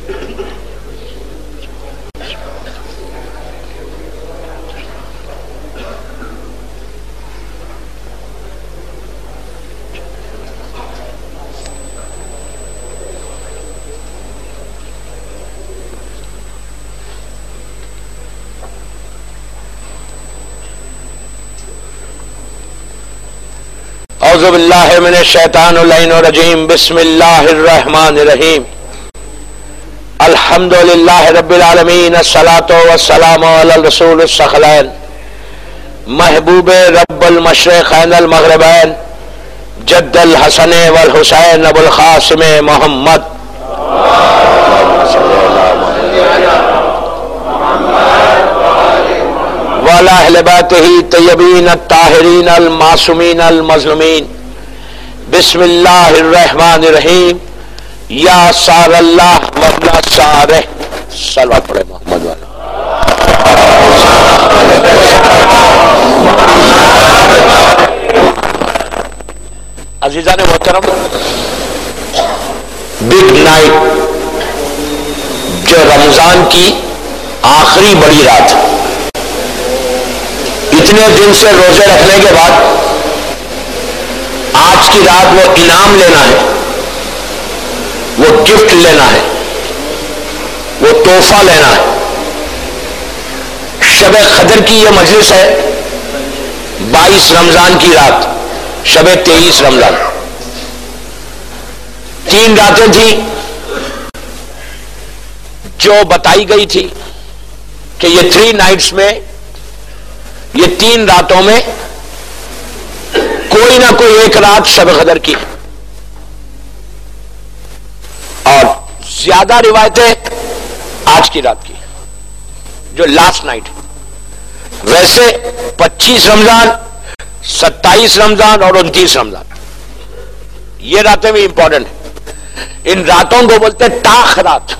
اعوذ باللہ من الشیطان اللعین الرجیم بسم اللہ الرحمن الرحیم الحمد للہ رب العالمین الصلاة والسلام علی الرسول الثقلین محبوب رب المشرقین المغربین جد الحسن والحسین ابو القاسم محمد وعلی اہل بیتہ طیبین الطاہرین المعصومین المظلومین بسم اللہ الرحمن الرحیم یا سار اللہ وبلا سارہ صلوات پڑھے محمد والا عزیزان محترم، بگ نائٹ جو رمضان کی آخری بڑی رات، اتنے دن سے روزے رکھنے کے بعد آج کی رات وہ انعام لینا ہے، وہ گفٹ لینا ہے، وہ تحفہ لینا ہے۔ شب قدر کی یہ مجلس ہے، 22 رمضان کی رات، شب 23 رمضان، 3 راتیں تھیں جو بتائی گئی تھی کہ یہ 3 نائٹس میں، یہ 3 راتوں میں کوئی نہ کوئی ایک رات شب قدر کی ہے، اور زیادہ روایتیں آج کی رات کی جو لاسٹ نائٹ ہے۔ ویسے 25 رمضان، 27 رمضان اور 29 رمضان، یہ راتیں بھی امپورٹنٹ ہیں۔ ان راتوں کو بولتے تاخ رات،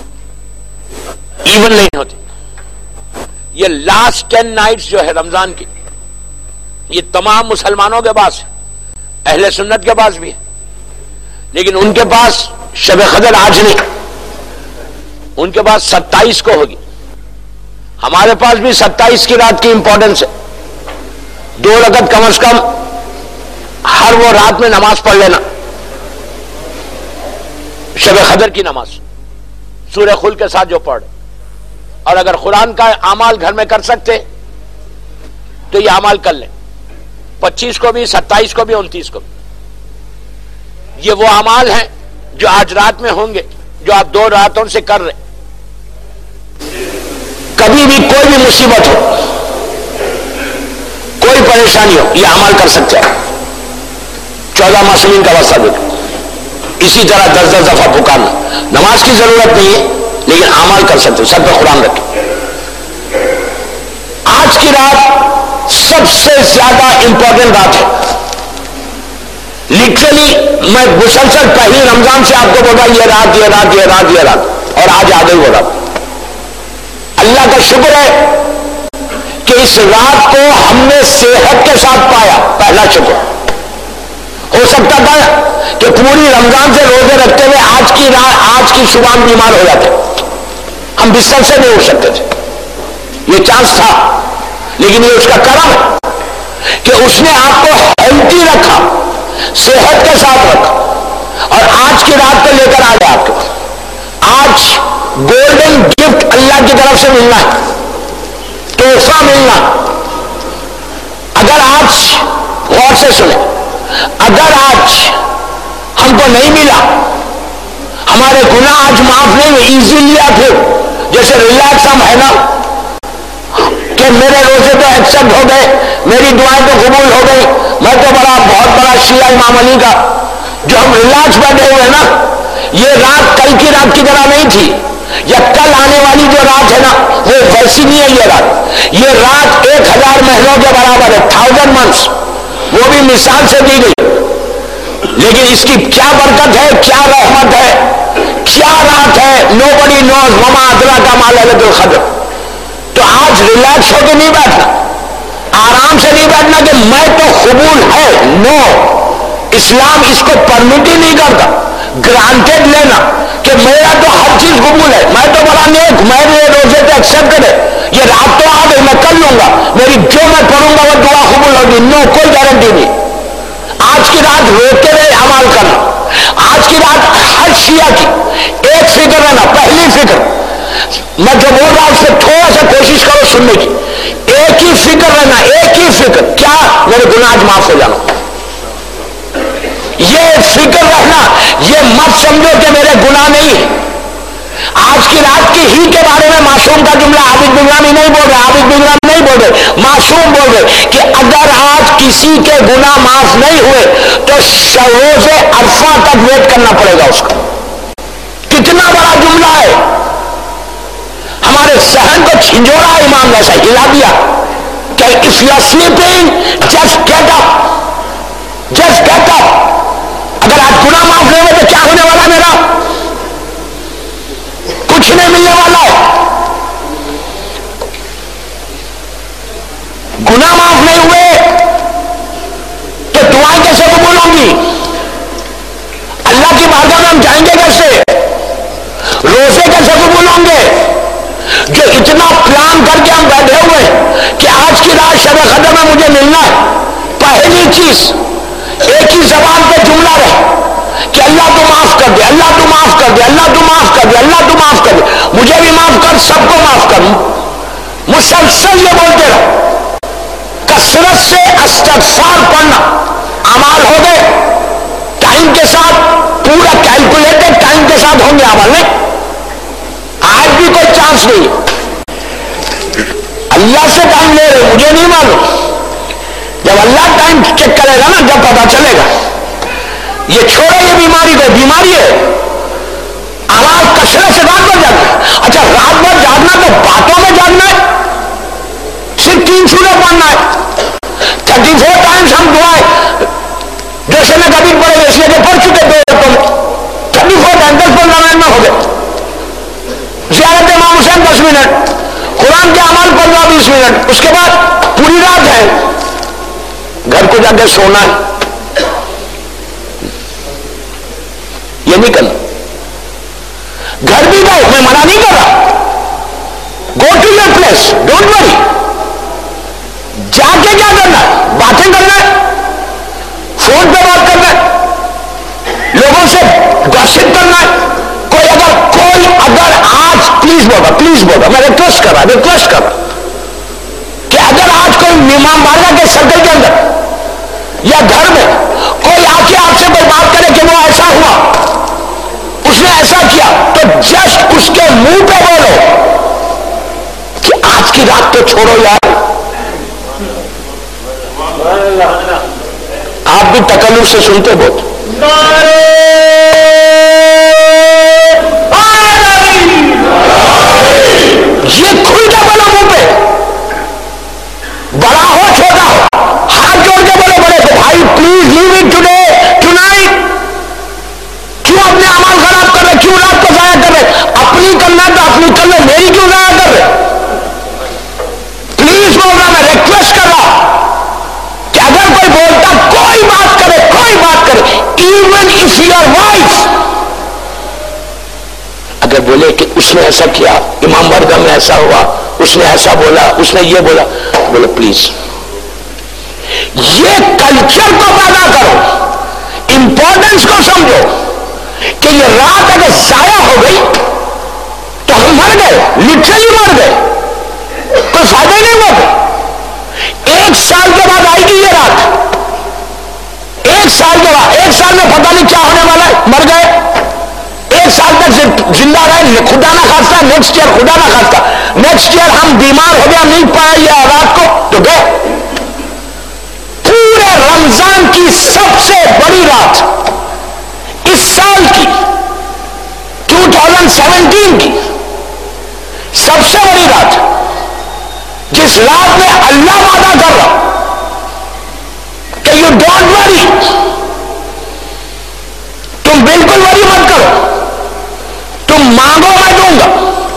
ایون نہیں ہوتی۔ یہ لاسٹ 10 نائٹس جو ہے رمضان کی، یہ تمام مسلمانوں کے پاس ہے، اہل سنت کے پاس بھی ہے، لیکن ان کے پاس شب قدر آج نہیں، ان کے پاس 27 کو ہوگی۔ ہمارے پاس بھی 27 کی رات کی امپورٹنس ہے۔ 2 رکعت کم از کم ہر وہ رات میں نماز پڑھ لینا، شب قدر کی نماز سورہ خل کے ساتھ جو پڑھ، اور اگر قرآن کا اعمال گھر میں کر سکتے تو یہ اعمال کر لیں، 25 کو بھی، 27 کو بھی، 29 کو بھی۔ یہ وہ اعمال ہیں جو آج رات میں ہوں گے، جو آپ 2 راتوں سے کر رہے۔ کبھی بھی کوئی بھی مصیبت ہو، کوئی پریشانی ہو، یہ اعمال کر سکتے ہیں۔ 14 معصومین کا واسطہ بھی اسی طرح 10 دفعہ پکارنا، نماز کی ضرورت نہیں ہے لیکن اعمال کر سکتے، سر پہ قرآن رکھیں۔ آج کی رات سب سے زیادہ امپورٹنٹ رات ہے۔ لٹرلی میں مسلسل پہلی رمضان سے آپ کو بولا یہ رات، یہ رات، یہ رات، یہ رات، اور آج آ گئی وہ رات۔ اللہ کا شکر ہے کہ اس رات کو ہم نے صحت کے ساتھ پایا، پہلا شکر۔ ہو سکتا تھا کہ پوری رمضان سے روزے رکھتے ہوئے آج کی رات، آج کی صبح ہم بیمار ہو جاتے، ہم بستر سے نہیں اٹھ سکتے تھے، یہ چانس تھا، لیکن یہ اس کا کرم ہے کہ اس نے آپ کو ہیلتھی رکھا، صحت کے ساتھ رکھا، اور آج کی رات کو لے کر آ گیا آپ کے پاس۔ آج گولڈن گفٹ اللہ کی طرف سے ملنا ہے، تحفہ ملنا۔ اگر آج غور سے سنیں، اگر آج ہم کو نہیں ملا، ہمارے گناہ آج معاف نہیں ہوئے، ایزیلی آپ جیسے ریلیکس ہم ہے نا کہ میرے روزے تو ایکسپٹ ہو گئے، میری دعائیں تو قبول ہو گئی، میں تو بہت بڑا شیعہ امام علی کا، جو ہم ریلیکس بیٹھے ہوئے نا، یہ رات کل کی رات کی طرح نہیں تھی، یا کل آنے والی جو رات ہے نا وہ ویسی نہیں ہے۔ یہ رات 1000 مہینوں کے برابر ہے، 1000 منتھس، وہ بھی مثال سے دی گئی، لیکن اس کی کیا برکت ہے، کیا رحمت ہے، کیا رات ہے، nobody knows وما ادراک ما لیلۃ القدر۔ تو آج ریلیکس ہو کے نہیں بیٹھنا، آرام سے نہیں بیٹھنا کہ میں تو قبول ہے، نو، اسلام اس کو پرمٹ ہی نہیں کرتا۔ گرانٹیڈ لینا کہ میرا تو ہر چیز قبول ہے، میں تو بڑا نیک، میں بھی یہ روزے پہ ایکسپٹ کرے، یہ رات تو آ گئی میں کر لوں گا، میری جو میں پڑھوں گا وہ دعا قبول ہوگی، نو کوئی گارنٹی نہیں۔ آج کی رات روتے رہے عمل کرنا، آج کی رات ہر شیعہ کی ایک فکر رہنا، پہلی فکر میں جو بول رہا ہوں اس سے تھوڑا سا کوشش کرو سننے کی، ایک ہی فکر رہنا، ایک ہی فکر، کیا میرے گناہ معاف ہو جانا، یہ فکر رہنا، یہ مت سمجھو کہ میرے گناہ نہیں ہے۔ آج کی رات کی ہی کے بارے میں معصوم کا جملہ عابد بن نہیں بول رہے، عابد بن نہیں بول رہے، معصوم بول رہے کہ اگر آج کسی کے گناہ معاف نہیں ہوئے تو روز عرفہ تک ویٹ کرنا پڑے گا اس کا۔ کتنا بڑا جملہ ہے، ہمارے ذہن کو چھنجوڑا امام نے ایسا ہلا دیا کہ if you are sleeping just get up، just get up۔ اگر آج گناہ معاف نہیں ہوئے تو کیا ہونے والا میرا؟ کچھ نہیں ملنے والا ہے۔ گناہ معاف نہیں ہوئے تو دعائیں کیسے قبول ہوں گی؟ اللہ کی بارگاہ میں ہم جائیں گے کیسے؟ روزے کیسے قبول ہوں گے؟ جو اتنا پلان کر کے ہم بیٹھے ہوئے کہ آج کی رات شب قدر میں مجھے ملنا ہے، پہلی چیز ایک ہی زبان پہ جملہ رہے کہ اللہ تو معاف کر دے، اللہ تو معاف کر دے، اللہ تو معاف کر دے، اللہ تو معاف کر دے، مجھے بھی معاف کر، سب کو معاف کر، مسلسل یہ بولتے رہو، کثرت سے استغفار پڑھنا، اعمال ہو گئے ٹائم کے ساتھ، پورا کیلکولیٹڈ ٹائم کے ساتھ ہوں گے عمل نہیں، آج بھی کوئی چانس نہیں، اللہ سے ٹائم لے رہے، مجھے نہیں معلوم، جب اللہ ٹائم چیک کرے گا نا جب پتا چلے گا۔ یہ چھوڑے یہ بیماری کو، بیماری ہے آواز کثرت سے رات بھر جاگنا، اچھا رات بھر جاگنا تو باتوں میں جاگنا ہے، صرف 3 سورہ پڑھنا ہے، 34 ٹائمز ہم دعائیں جیسے میں کبھی پڑھے گا اس لیے کہ پڑھ چکے 2 راتوں میں 34 ٹائم 10-15 منٹ میں ہو گئے، زیارت امام حسین 10 منٹ، قرآن کے اعمال 15-20 منٹ، اس کے بعد پوری رات ہے، گھر کو جا کے سونا ہے، یہ نہیں کرنا۔ گھر بھی جاؤ، میں منع نہیں کر رہا، go to your place, don't worry, جا کے کیا کرنا ہے؟ باتیں کرنا ہے، فون پہ بات کرنا ہے، لوگوں سے گوسپ کرنا ہے، کوئی اگر آج پلیز بولو میں ریکویسٹ کر رہا کہ اگر آج کوئی امام بارگاہ کے سرکل کے اندر یا گھر میں کوئی آ کے آپ سے کوئی بات کرے کہ وہ ایسا ہوا، اس نے ایسا کیا، تو جسٹ اس کے منہ پہ بولو کہ آج کی رات تو چھوڑو یار، آپ بھی تکلف سے سنتے بہت، یہ کھل کے بولو منہ پہ، بڑا ہو چھوٹا ہو، ہاتھ جوڑ کے بولو، بڑے تو بھائی please leave it today tonight, کیوں اپنے اعمال خراب کر رہے، کیوں رات کو ضائع کر رہے، اپنی کرنا تو اپنی کر لو، میری کیوں ضائع کر رہے؟ پلیز بول رہا، میں ریکویسٹ کر رہا کہ اگر کوئی بولتا، کوئی بات کرے ایون اف یور وائف اگر بولے کہ اس نے ایسا کیا، امام بارگاہ میں ایسا ہوا، اس نے ایسا بولا، اس نے یہ بولا، بولے پلیز یہ کلچر کو پیدا کرو، امپورٹنس کو سمجھو کہ یہ رات اگر ضائع ہو گئی تو ہم مر گئے، لٹرلی مر گئے، کوئی فائدہ نہیں ہوا۔ 1 سال کے بعد آئے گی یہ رات، 1 سال کے بعد، 1 سال میں پتہ نہیں کیا ہونے والا ہے، مر گئے، 1 سال تک زندہ رہے، خدا نہ خاصہ نیکسٹ ایئر، خدا نہ خاصہ نیکسٹ ایئر ہم بیمار ہو گیا، نہیں پایا یہ رات کو تو گئے۔ پورے رمضان کی سب سے بڑی رات، اس سال کی 2017 کی سب سے بڑی رات، جس رات میں اللہ وعدہ کر رہا کہ یو ڈونٹ وری، تم بالکل وری مت کرو، تم مانگو میں دوں گا،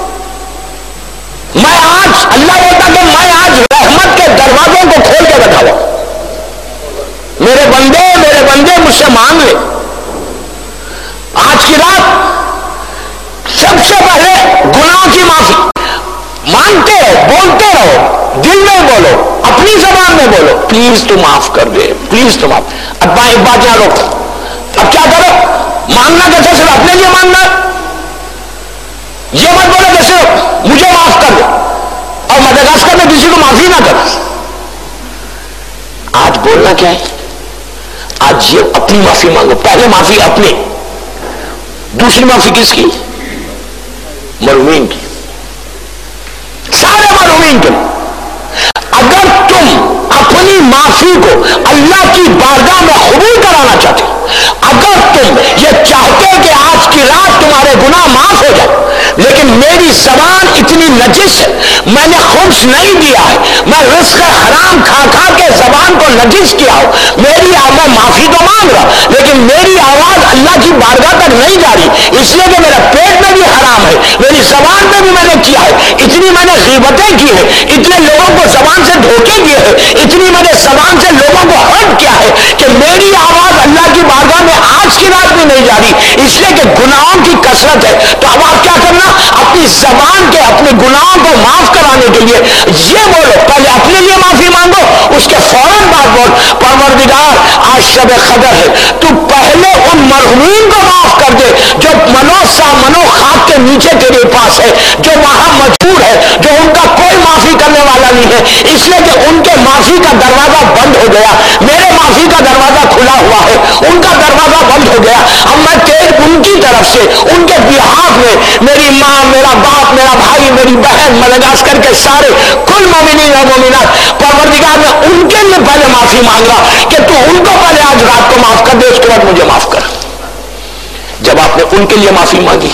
میں آج اللہ بولتا کہ میں آج رحمت کے دروازوں کو کھول کے رکھا ہوا، میرے بندے مجھ سے مانگ لے۔ آج کی رات سب سے پہلے مانگتے رہو، بولتے رہو، دل میں بولو، اپنی زبان میں بولو، پلیز تو معاف کر دے، پلیز تو معاف۔ اب ایک بات یہاں رکھو، اب کیا کرو؟ مانگنا کیسے؟ صرف اپنے لیے مانگنا، یہ مت بولو کہ صرف مجھے معاف کر دو اور مڈغاسکر میں کسی کو معافی نہ کرو۔ آج بولنا کیا ہے؟ آج یہ اپنی معافی مانگو، پہلے معافی اپنی، دوسری معافی کس کی؟ مرحومین کی، سارے مرحومین کے۔ اگر تم اپنی معافی کو اللہ کی بارگاہ میں قبول کرانا چاہتے ہو، اگر تم یہ چاہتے کہ آج کی رات تمہارے گناہ معاف ہو جائے، لیکن میری زبان اتنی نجس ہے، میں نے خبز نہیں دیا ہے، میں رزق حرام کھا کھا کے زبان کو نجس کیا ہوں، میں معافی تو مانگ رہا لیکن میری آواز اللہ کی بارگاہ تک نہیں جا رہی، اس لیے کہ میرا پیٹ میں بھی حرام ہے، میری زبان میں بھی میں نے کیا ہے، اتنی میں نے غیبتیں کی ہیں، اتنے لوگوں کو زبان سے دھوکے دیے ہیں، اتنی میں نے زبان سے لوگوں کو ہرٹ کیا ہے کہ میری آواز اللہ کی بارگاہ میں آج کی رات بھی نہیں جا رہی، اس لیے کہ گناہوں کی کثرت ہے۔ تو اب آپ کیا کرنا؟ اپنی زبان کے اپنے گناہوں کو معاف کرانے کے لیے یہ بولو، پہلے اپنے لیے معافی مانگو، اس کے فوراً بعد بول پروردگار آج شب قدر ہے، تو پہلے ان مرحومین کو معاف کر دے جو منو خاک کے نیچے تیرے پاس ہے، جو وہاں مجبور ہے، جو ان کا کوئی معافی کرنے والا نہیں ہے، اس لیے کہ ان کے معافی کا دروازہ بند ہو گیا، میرے معافی کا دروازہ کھلا ہوا ہے، ان کا دروازہ بند ہو گیا۔ اب میں ان کی طرف سے ان کے بہاف میں میری ماں، میرا باپ، میرا بھائی، میری بہن، مڈغاسکر کے سارے کل مومنین اور مومنات، پروردگار میں ان کے لیے پہلے معافی مانگ رہا کہ تو ان کو پہلے آج رات کو معاف کر دے، اس کے بعد مجھے معاف کر۔ جب آپ نے ان کے لیے معافی مانگی،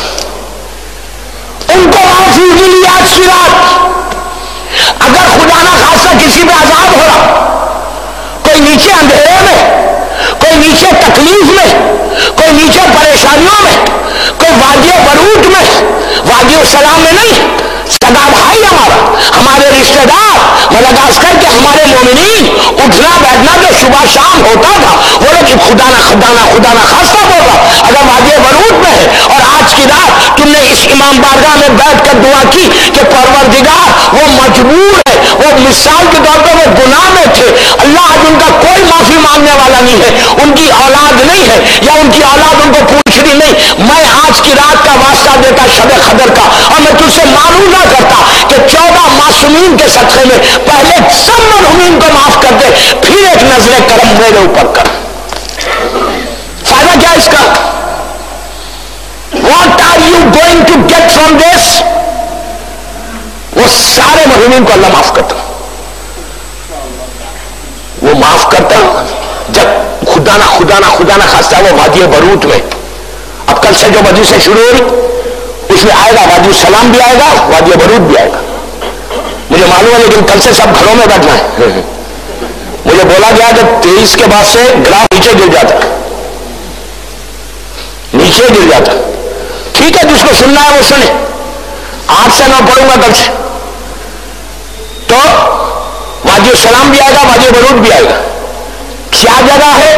ان کو معافی ملی آج کی رات، اگر خدا نہ خاصہ کسی پہ عذاب ہو رہا، کوئی نیچے اندھیرے میں، کوئی نیچے تکلیف میں، کوئی نیچے پریشانیوں میں، کوئی وادی برود میں، وادی السلام میں نہیں، سگا بھائی ہمارے رشتہ دار مڈغاسکر کے ہمارے مومنین، اٹھنا بیٹھنا جو صبح شام ہوتا تھا، وہ لوگ خدا نہ خاصہ بول رہا، اگر وادی برود میں ہے اور آج کی رات تم نے اس امام بارگاہ میں بیٹھ کر دعا کی کہ پروردگار وہ مجبور ہے، وہ مثال کے طور پر وہ گناہ میں تھے، اللہ آج ان کا کوئی معافی مانگنے والا نہیں ہے، ان کی اولاد نہیں ہے یا ان کی اولاد ان کو پوچھ رہی نہیں، میں آج کی رات کا واسطہ دیتا شب قدر کا، اور میں تجھ سے معلوم کرتا کہ 14 معصومین کے صدقے میں پہلے سب مرحومین کو معاف کر دے، پھر ایک نظر کرم میرے اوپر کر۔ فائدہ کیا اس کا؟ What are you going to get from this؟ وہ سارے مرحومین کو اللہ معاف کرتا، وہ معاف کرتا جب خدا نہ خاصہ وہ وادی برود میں، اب کل سے جو وادی سے شروع ہو رہی اس میں آئے گا، وادی السلام بھی آئے گا، وادی برود بھی آئے گا، مجھے معلوم ہے، لیکن کل سے سب گھروں میں بیٹھنا ہے۔ مجھے بولا گیا کہ 23 کے بعد سے گراف نیچے گر جاتا، ٹھیک ہے، جس کو سننا ہے وہ سنے، 8 سے 9 پڑھوں گا کل سے، تو وادی السلام بھی آئے گا، وادی برود بھی آئے گا۔ کیا جگہ ہے؟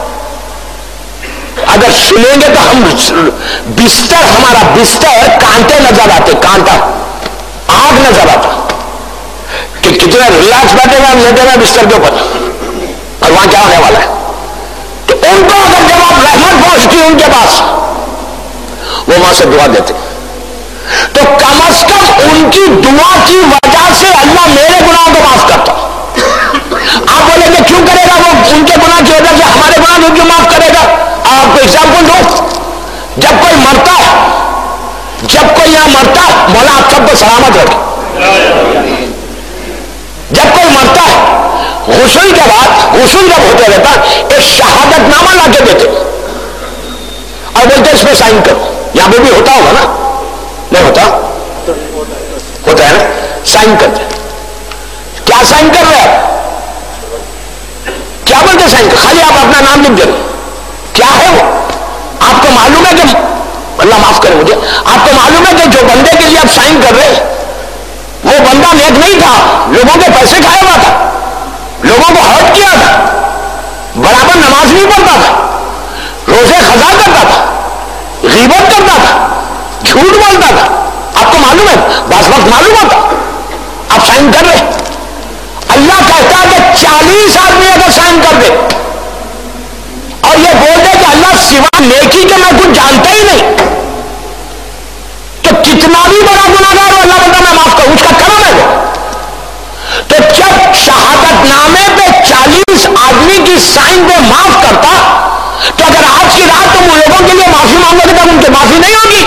اگر سنیں گے تو ہم ہمارا بستر کانٹے نظر آتے، کانٹا آگ نظر آتا کہ کتنے ریلیکس بیٹھے ہوئے ہم لیٹے ہوئے بستر کے اوپر، اور وہاں کیا ہونے والا ہے۔ تو ان کو اگر جب آپ رحمت پہنچتی ان کے پاس، وہ وہاں سے دعا دیتے، تو کم از کم ان کی دعا کی وجہ سے اللہ میرے گناہوں کو معاف کرتا۔ آپ بولیں گے کیوں کرے گا وہ ان کے گناہ کی وجہ سے ہمارے گناہ کیوں معاف کرے گا؟ آپ کو ایگزامپل دو، جب کوئی مرتا ہے، جب کوئی یہاں مرتا ہے، مولا آپ سب کو سلامت رکھے، جب کوئی مرتا ہے غسل کے بعد، غسل جب ہوتے رہتا ایک شہادت نامہ لا کے دیتے اور بولتے اس پہ سائن کرو، یہاں پہ بھی ہوتا ہوگا نا؟ نہیں ہوتا؟ ہوتا ہے نا؟ سائن کرتے، کیا سائن کر رہے ہیں؟ کیا بولتے سائن؟ خالی آپ اپنا نام لکھ دیں، کیا ہے وہ؟ آپ کو معلوم ہے کہ اللہ معاف کرے مجھے، آپ کو معلوم ہے کہ جو بندے کے لیے آپ سائن کر رہے وہ بندہ نیک نہیں تھا، لوگوں کے پیسے کھایا ہوا تھا، لوگوں کو ہرٹ کیا تھا، برابر نماز نہیں پڑھتا تھا، روزے قضا کرتا تھا، غیبت کرتا تھا، جھوٹ بولتا تھا، آپ کو معلوم ہے، بعض وقت معلوم ہوتا، آپ سائن کر لیں. اللہ کہتا ہے کہ 40 آدمی اگر سائن کر دے اور یہ بول دے کہ اللہ سوا نیکی کے میں کچھ جانتا ہی نہیں، تو کتنا بھی بڑا گناہگار ہو اللہ بندہ میں معاف کروں، اس کا کرم ہے وہ. تو جب شہادت نامے پہ 40 آدمی کی سائن پہ معاف کرتا، تو اگر آج کی رات تم لوگوں کے لیے معافی مانگو گے تو ان کی معافی نہیں ہوگی.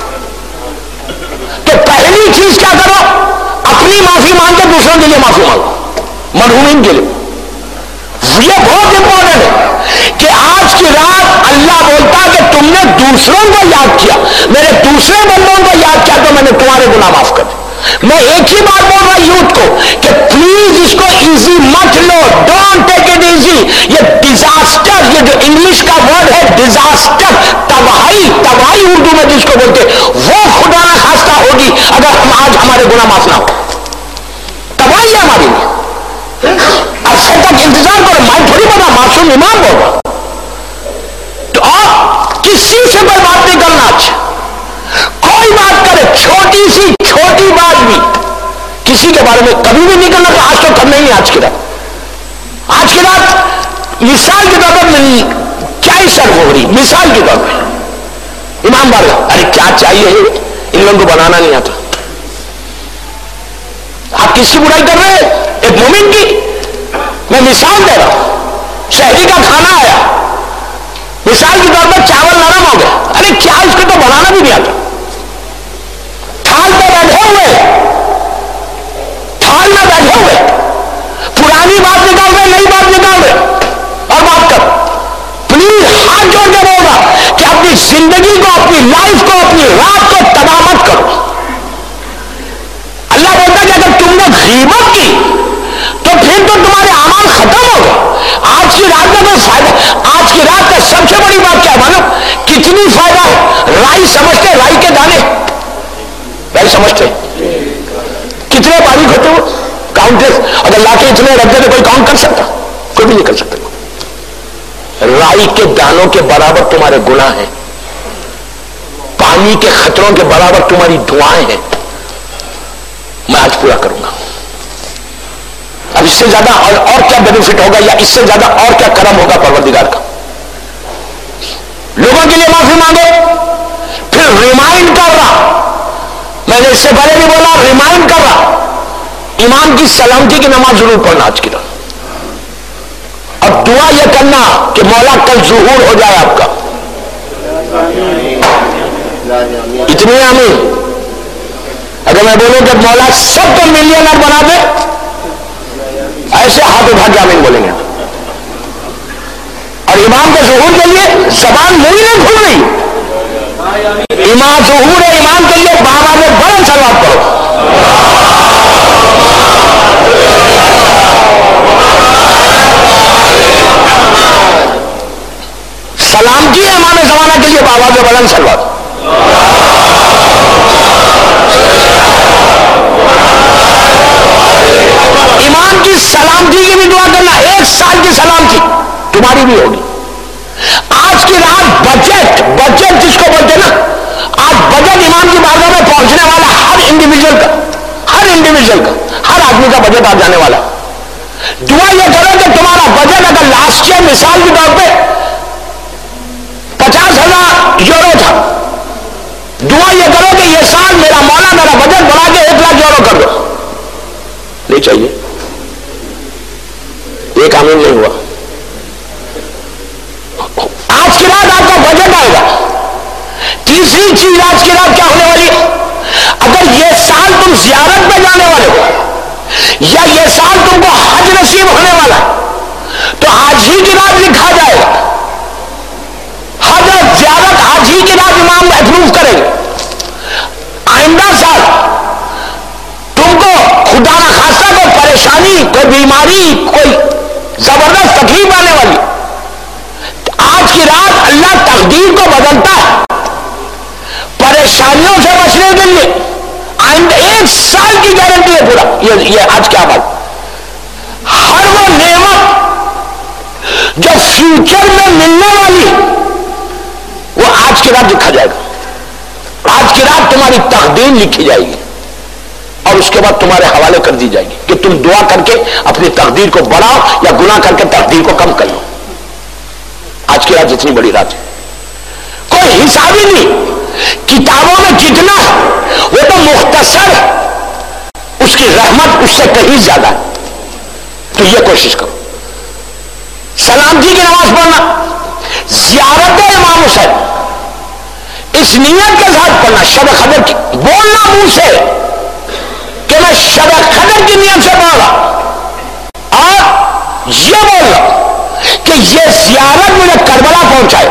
تو پہلی چیز کیا کرو، اپنی معافی مانگ کے دوسروں کے لیے معافی مانگو، مرحومین کے لیے. یہ بہت امپورٹنٹ ہے کہ آج کی رات اللہ بولتا کہ تم نے دوسروں کو یاد کیا، میرے دوسرے بندوں کو یاد کیا تو میں نے تمہارے گناہ معاف کر دی. میں ایک ہی بات بول رہا یوتھ کو کہ پلیز اس کو ایزی مت لو، ڈونٹ ٹیک اٹ ایزی. یہ ڈیزاسٹر، یہ جو انگلش کا ورڈ ہے ڈیزاسٹر، تباہی اردو میں جس کو بولتے، وہ خدا نہ خواستہ ہوگی اگر ہم آج ہمارے گناہ معاف نہ ہو. تباہی ہے ہماری لیے. عرصے تک انتظار کرو، میں تھوڑی بنا معصوم امام ہوگا تو آپ کسی سے کوئی بات نہیں کرنا. اچھا کوئی بات کرے، چھوٹی بات بھی کسی کے بارے میں کبھی بھی نہیں کرنا. تو آج تو کرنا ہی ہے. آج کی رات مثال کے طور پر چائے سرو ہو رہی، مثال کے طور پر امام بار ارے کیا چاہیے ان لوگوں کو بنانا نہیں آتا. آپ کس کی برائی کر رہے ہیں؟ ایک مومن کی. میں مثال دے رہا ہوں، شہری کا کھانا آیا، مثال کے طور پر چاول نرم ہو گیا، ارے کیا اس کو تو بنانا بھی نہیں آتا. تھال پہ بیٹھے ہوئے پرانی بات نکال رہے، نئی بات نکال رہے اور بات کر. پلیز ہاتھ جوڑ کے بول رہا کہ اپنی زندگی کو، اپنی لائف کو، اپنی رات کو تباہ مت کرو. اللہ بولتا کہ اگر تم نے غیبت کی تو پھر تو تمہارے اعمال ختم ہو گئے. آج کی رات میں کوئی فائدہ، آج کی رات کا سب سے بڑی بات کیا ہے معلوم؟ کتنی فائدہ ہے. رائی سمجھتے، رائی کے دانے، رائی سمجھتے کتنے باریک ہوتے ہو، کاؤنٹر اگر لا کے اتنے رکھ دے تو کوئی کاؤنٹ کر سکتا؟ کوئی بھی نہیں کر سکتا. رائی کے دانوں کے برابر تمہارے گناہ ہیں، پانی کے خطروں کے برابر تمہاری دعائیں ہیں. میں آج پورا کروں گا. اب اس سے زیادہ اور کیا بینیفٹ ہوگا، یا اس سے زیادہ اور کیا کرم ہوگا پروردگار کا؟ لوگوں کے لیے معافی مانگو، پھر ریمائنڈ کر رہا، میں نے اس سے پہلے بھی بولا، ریمائنڈ کر رہا امام کی سلامتی کی نماز ضرور پڑھنا آج کی رات. اور دعا یہ کرنا کہ مولا کل ظہور ہو جائے آپ کا. اتنی آمین. اگر میں بولوں کہ مولا سب کو ملینر بنا دے، ایسے ہاتھ اٹھا کے آمین بولیں گے. اور امام کے ظہور کے لیے زبان منہ نہیں کھل رہی. امام ظہور ہے، امام کے لیے بابا نے بڑا سلوات کرو. سلامتی ہے امام زمانہ کے لیے، بابا کے بلند سلوات. امام کی سلامتی کی بھی دعا کرنا، 1 سال کی سلامتی تمہاری بھی ہوگی. آج کی رات بجٹ جس کو بولتے نا، آج بجٹ امام کی بارگاہ میں پہنچنے والا ہر انڈیویجل کا، ہر آدمی کا بجٹ آ جانے والا. دعا یہ کرو کہ تمہارا بجٹ اگر لاسٹ ایئر مثال کے طور پہ 50,000 یورو تھا، دعا یہ کرو کہ یہ سال میرا مولا میرا بجٹ بڑھا کے 1 لاکھ یورو کر دو. نہیں چاہیے، یہ کامل نہیں ہوا. آج کی رات آپ کا بجٹ آئے گا. تیسری چیز آج کی رات کیا ہونے والی ہے؟ اگر یہ سال تم زیارت پہ جانے والے ہو، یا یہ سال تم کو حج نصیب ہونے والا ہے، تو آج ہی کی رات لکھا جائے گا. حج اور زیارت آج ہی کی رات امام اپروو کریں گے. آئندہ سال تم کو خدا نہ خاصہ کوئی پریشانی، کوئی بیماری، کوئی زبردست تکلیف آنے والی، آج کی رات اللہ تقدیر کو بدلتا ہے. پریشانیوں سے بچنے کے لیے آئندہ 1 سال کی گارنٹی ہے پورا. یہ آج کیا بات، ہر وہ نعمت جو فیوچر میں ملنے والی وہ آج کی رات لکھا جائے گا. آج کی رات تمہاری تقدیر لکھی جائے گی اور اس کے بعد تمہارے حوالے کر دی جائے گی کہ تم دعا کر کے اپنی تقدیر کو بڑھاؤ یا گناہ کر کے تقدیر کو کم کر لو. آج کی رات جتنی بڑی رات ہے کوئی حساب ہی نہیں. کتابوں میں جتنا وہ تو مختصر ہے, اس کی رحمت اس سے کہیں زیادہ ہے. تو یہ کوشش کرو, سلامتی کی نماز پڑھنا, زیارت امام حسین اس نیت کے ساتھ پڑھنا, شب قدر کی بولنا منہ سے کہ میں شب قدر کی نیت سے پڑھ رہا, اور یہ بولنا کہ یہ زیارت مجھے کربلا پہنچائے.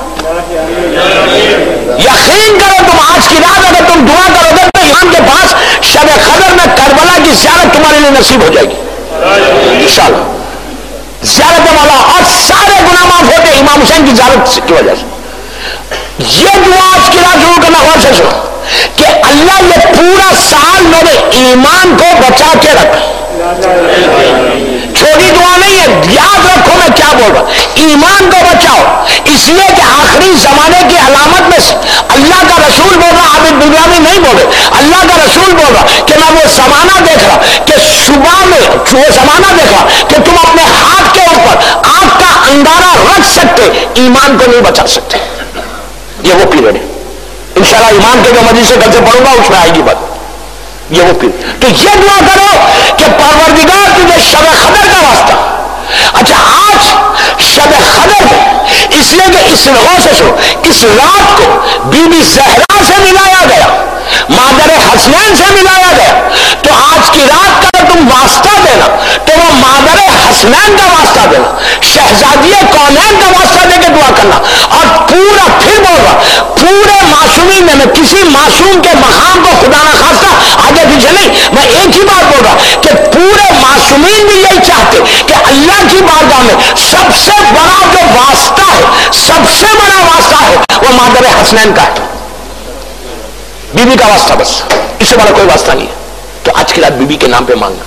یقین کرو تم آج کی رات اگر تم دعا کرو گے تو امام کے پاس شب قدر میں کربلا کی زیارت تمہارے لیے نصیب ہو جائے گی انشاءاللہ. زیارت والا اور سارے گناہ معاف ہوتے امام حسین کی زیارت کی وجہ سے. یہ دعا آج کی رات ضرور کرنا غور سے سنو کہ اللہ یہ پورا سال میرے ایمان کو بچا کے رکھ. چھوٹی دعا نہیں ہے, یاد رکھو میں کیا بول رہا, ایمان کو بچاؤ. اس لیے کہ آخری زمانے کی علامت میں اللہ کا رسول بول رہا, عابد بنیامی نہیں بول رہے, اللہ کا رسول بول رہا کہ میں وہ زمانہ دیکھ رہا کہ صبح میں وہ زمانہ دیکھ رہا کہ تم اپنے ہاتھ کے اوپر آگ کا انگارہ رکھ سکتے, ایمان کو نہیں بچا سکتے. یہ وہ پیریڈ ہے. انشاءاللہ ایمان کے جو مجلس سے کل سے پڑھوں گا اس میں آئے گی بات. یہ وہ پیریڈ. تو یہ دعا کرو کہ پروردگار تجھے شب قدر کا واسطہ. اچھا آج شب قدر ہے اس لیے کہ اس روح سے سو اس رات کو بی بی زہرا سے ملایا گیا, مادر حسنین سے ملایا گیا. تو آج کی رات کا تم واسطہ دینا تو وہ مادر حسنین کا واسطہ دینا, شہزادی کونین کا واسطہ دے کے دعا کرنا. اور پورا پھر بول رہا پورے معصومین میں کسی معصوم کے مقام کو خدا نہ خواستہ آگے پیچھے نہیں, میں ایک ہی بات بول رہا کہ پورے معصومین بھی یہی چاہتے کہ اللہ کی بارگاہ میں سب سے بڑا جو واسطہ ہے, سب سے بڑا واسطہ ہے وہ مادر حسنین کا ہے, بی بی کا واسطہ, بس اس سے بڑا کوئی واسطہ نہیں ہے. تو آج کی رات بی بی کے نام پہ مانگنا.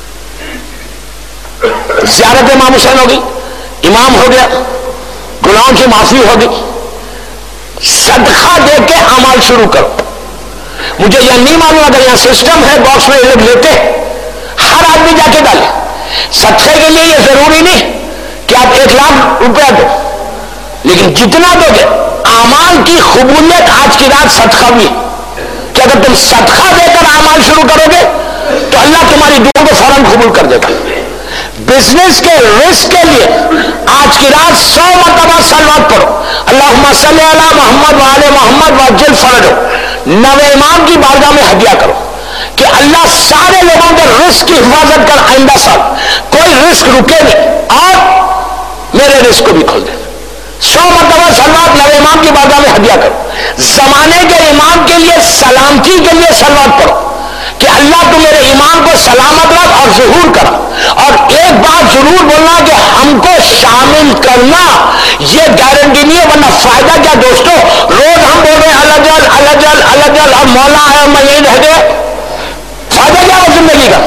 زیارت امام حسین ہوگی, امام ہو گیا, گناہوں کی معافی ہوگی, صدقہ دے کے اعمال شروع کرو. مجھے یہ نہیں معلوم اگر یہاں سسٹم ہے باکس میں لوگ لیتے ہر آدمی جا کے ڈالے. صدقے کے لیے یہ ضروری نہیں کہ آپ 1 لاکھ روپیہ دو, لیکن جتنا دو گے اعمال کی قبولیت آج کی رات صدقہ بھی کہ اگر تم صدقہ دے کر اعمال شروع کرو گے تو اللہ تمہاری دعا کو فوراً قبول کر دے گا. بزنس کے رزق کے لیے آج کی رات 100 مرتبہ صلوات پڑھو, اللہم صلی علی محمد وآل محمد وعجل فرجہ. نوے امام کی بارگاہ میں ہدیہ کرو کہ اللہ سارے لوگوں کے رزق کی حفاظت کر, آئندہ سال کوئی رزق رکے نہیں اور میرے رزق کو بھی کھول دے. 100 مرتبہ صلوات نوے امام کی بارگاہ میں ہدیہ کرو. زمانے کے امام کے لیے سلامتی کے لیے صلوات پڑھو کہ اللہ تو میرے ایمان کو سلامت رکھ اور ظہور کرا. اور ایک بات ضرور بولنا کہ ہم کو شامل کرنا یہ گارنٹی نہیں ہے, ورنہ فائدہ کیا دوستو, روز ہم بول رہے ہیں اللہ جل اللہ جل اللہ جل اور مولا ہے میں یہی رہ گئے, فائدہ کیا ہے زندگی کا؟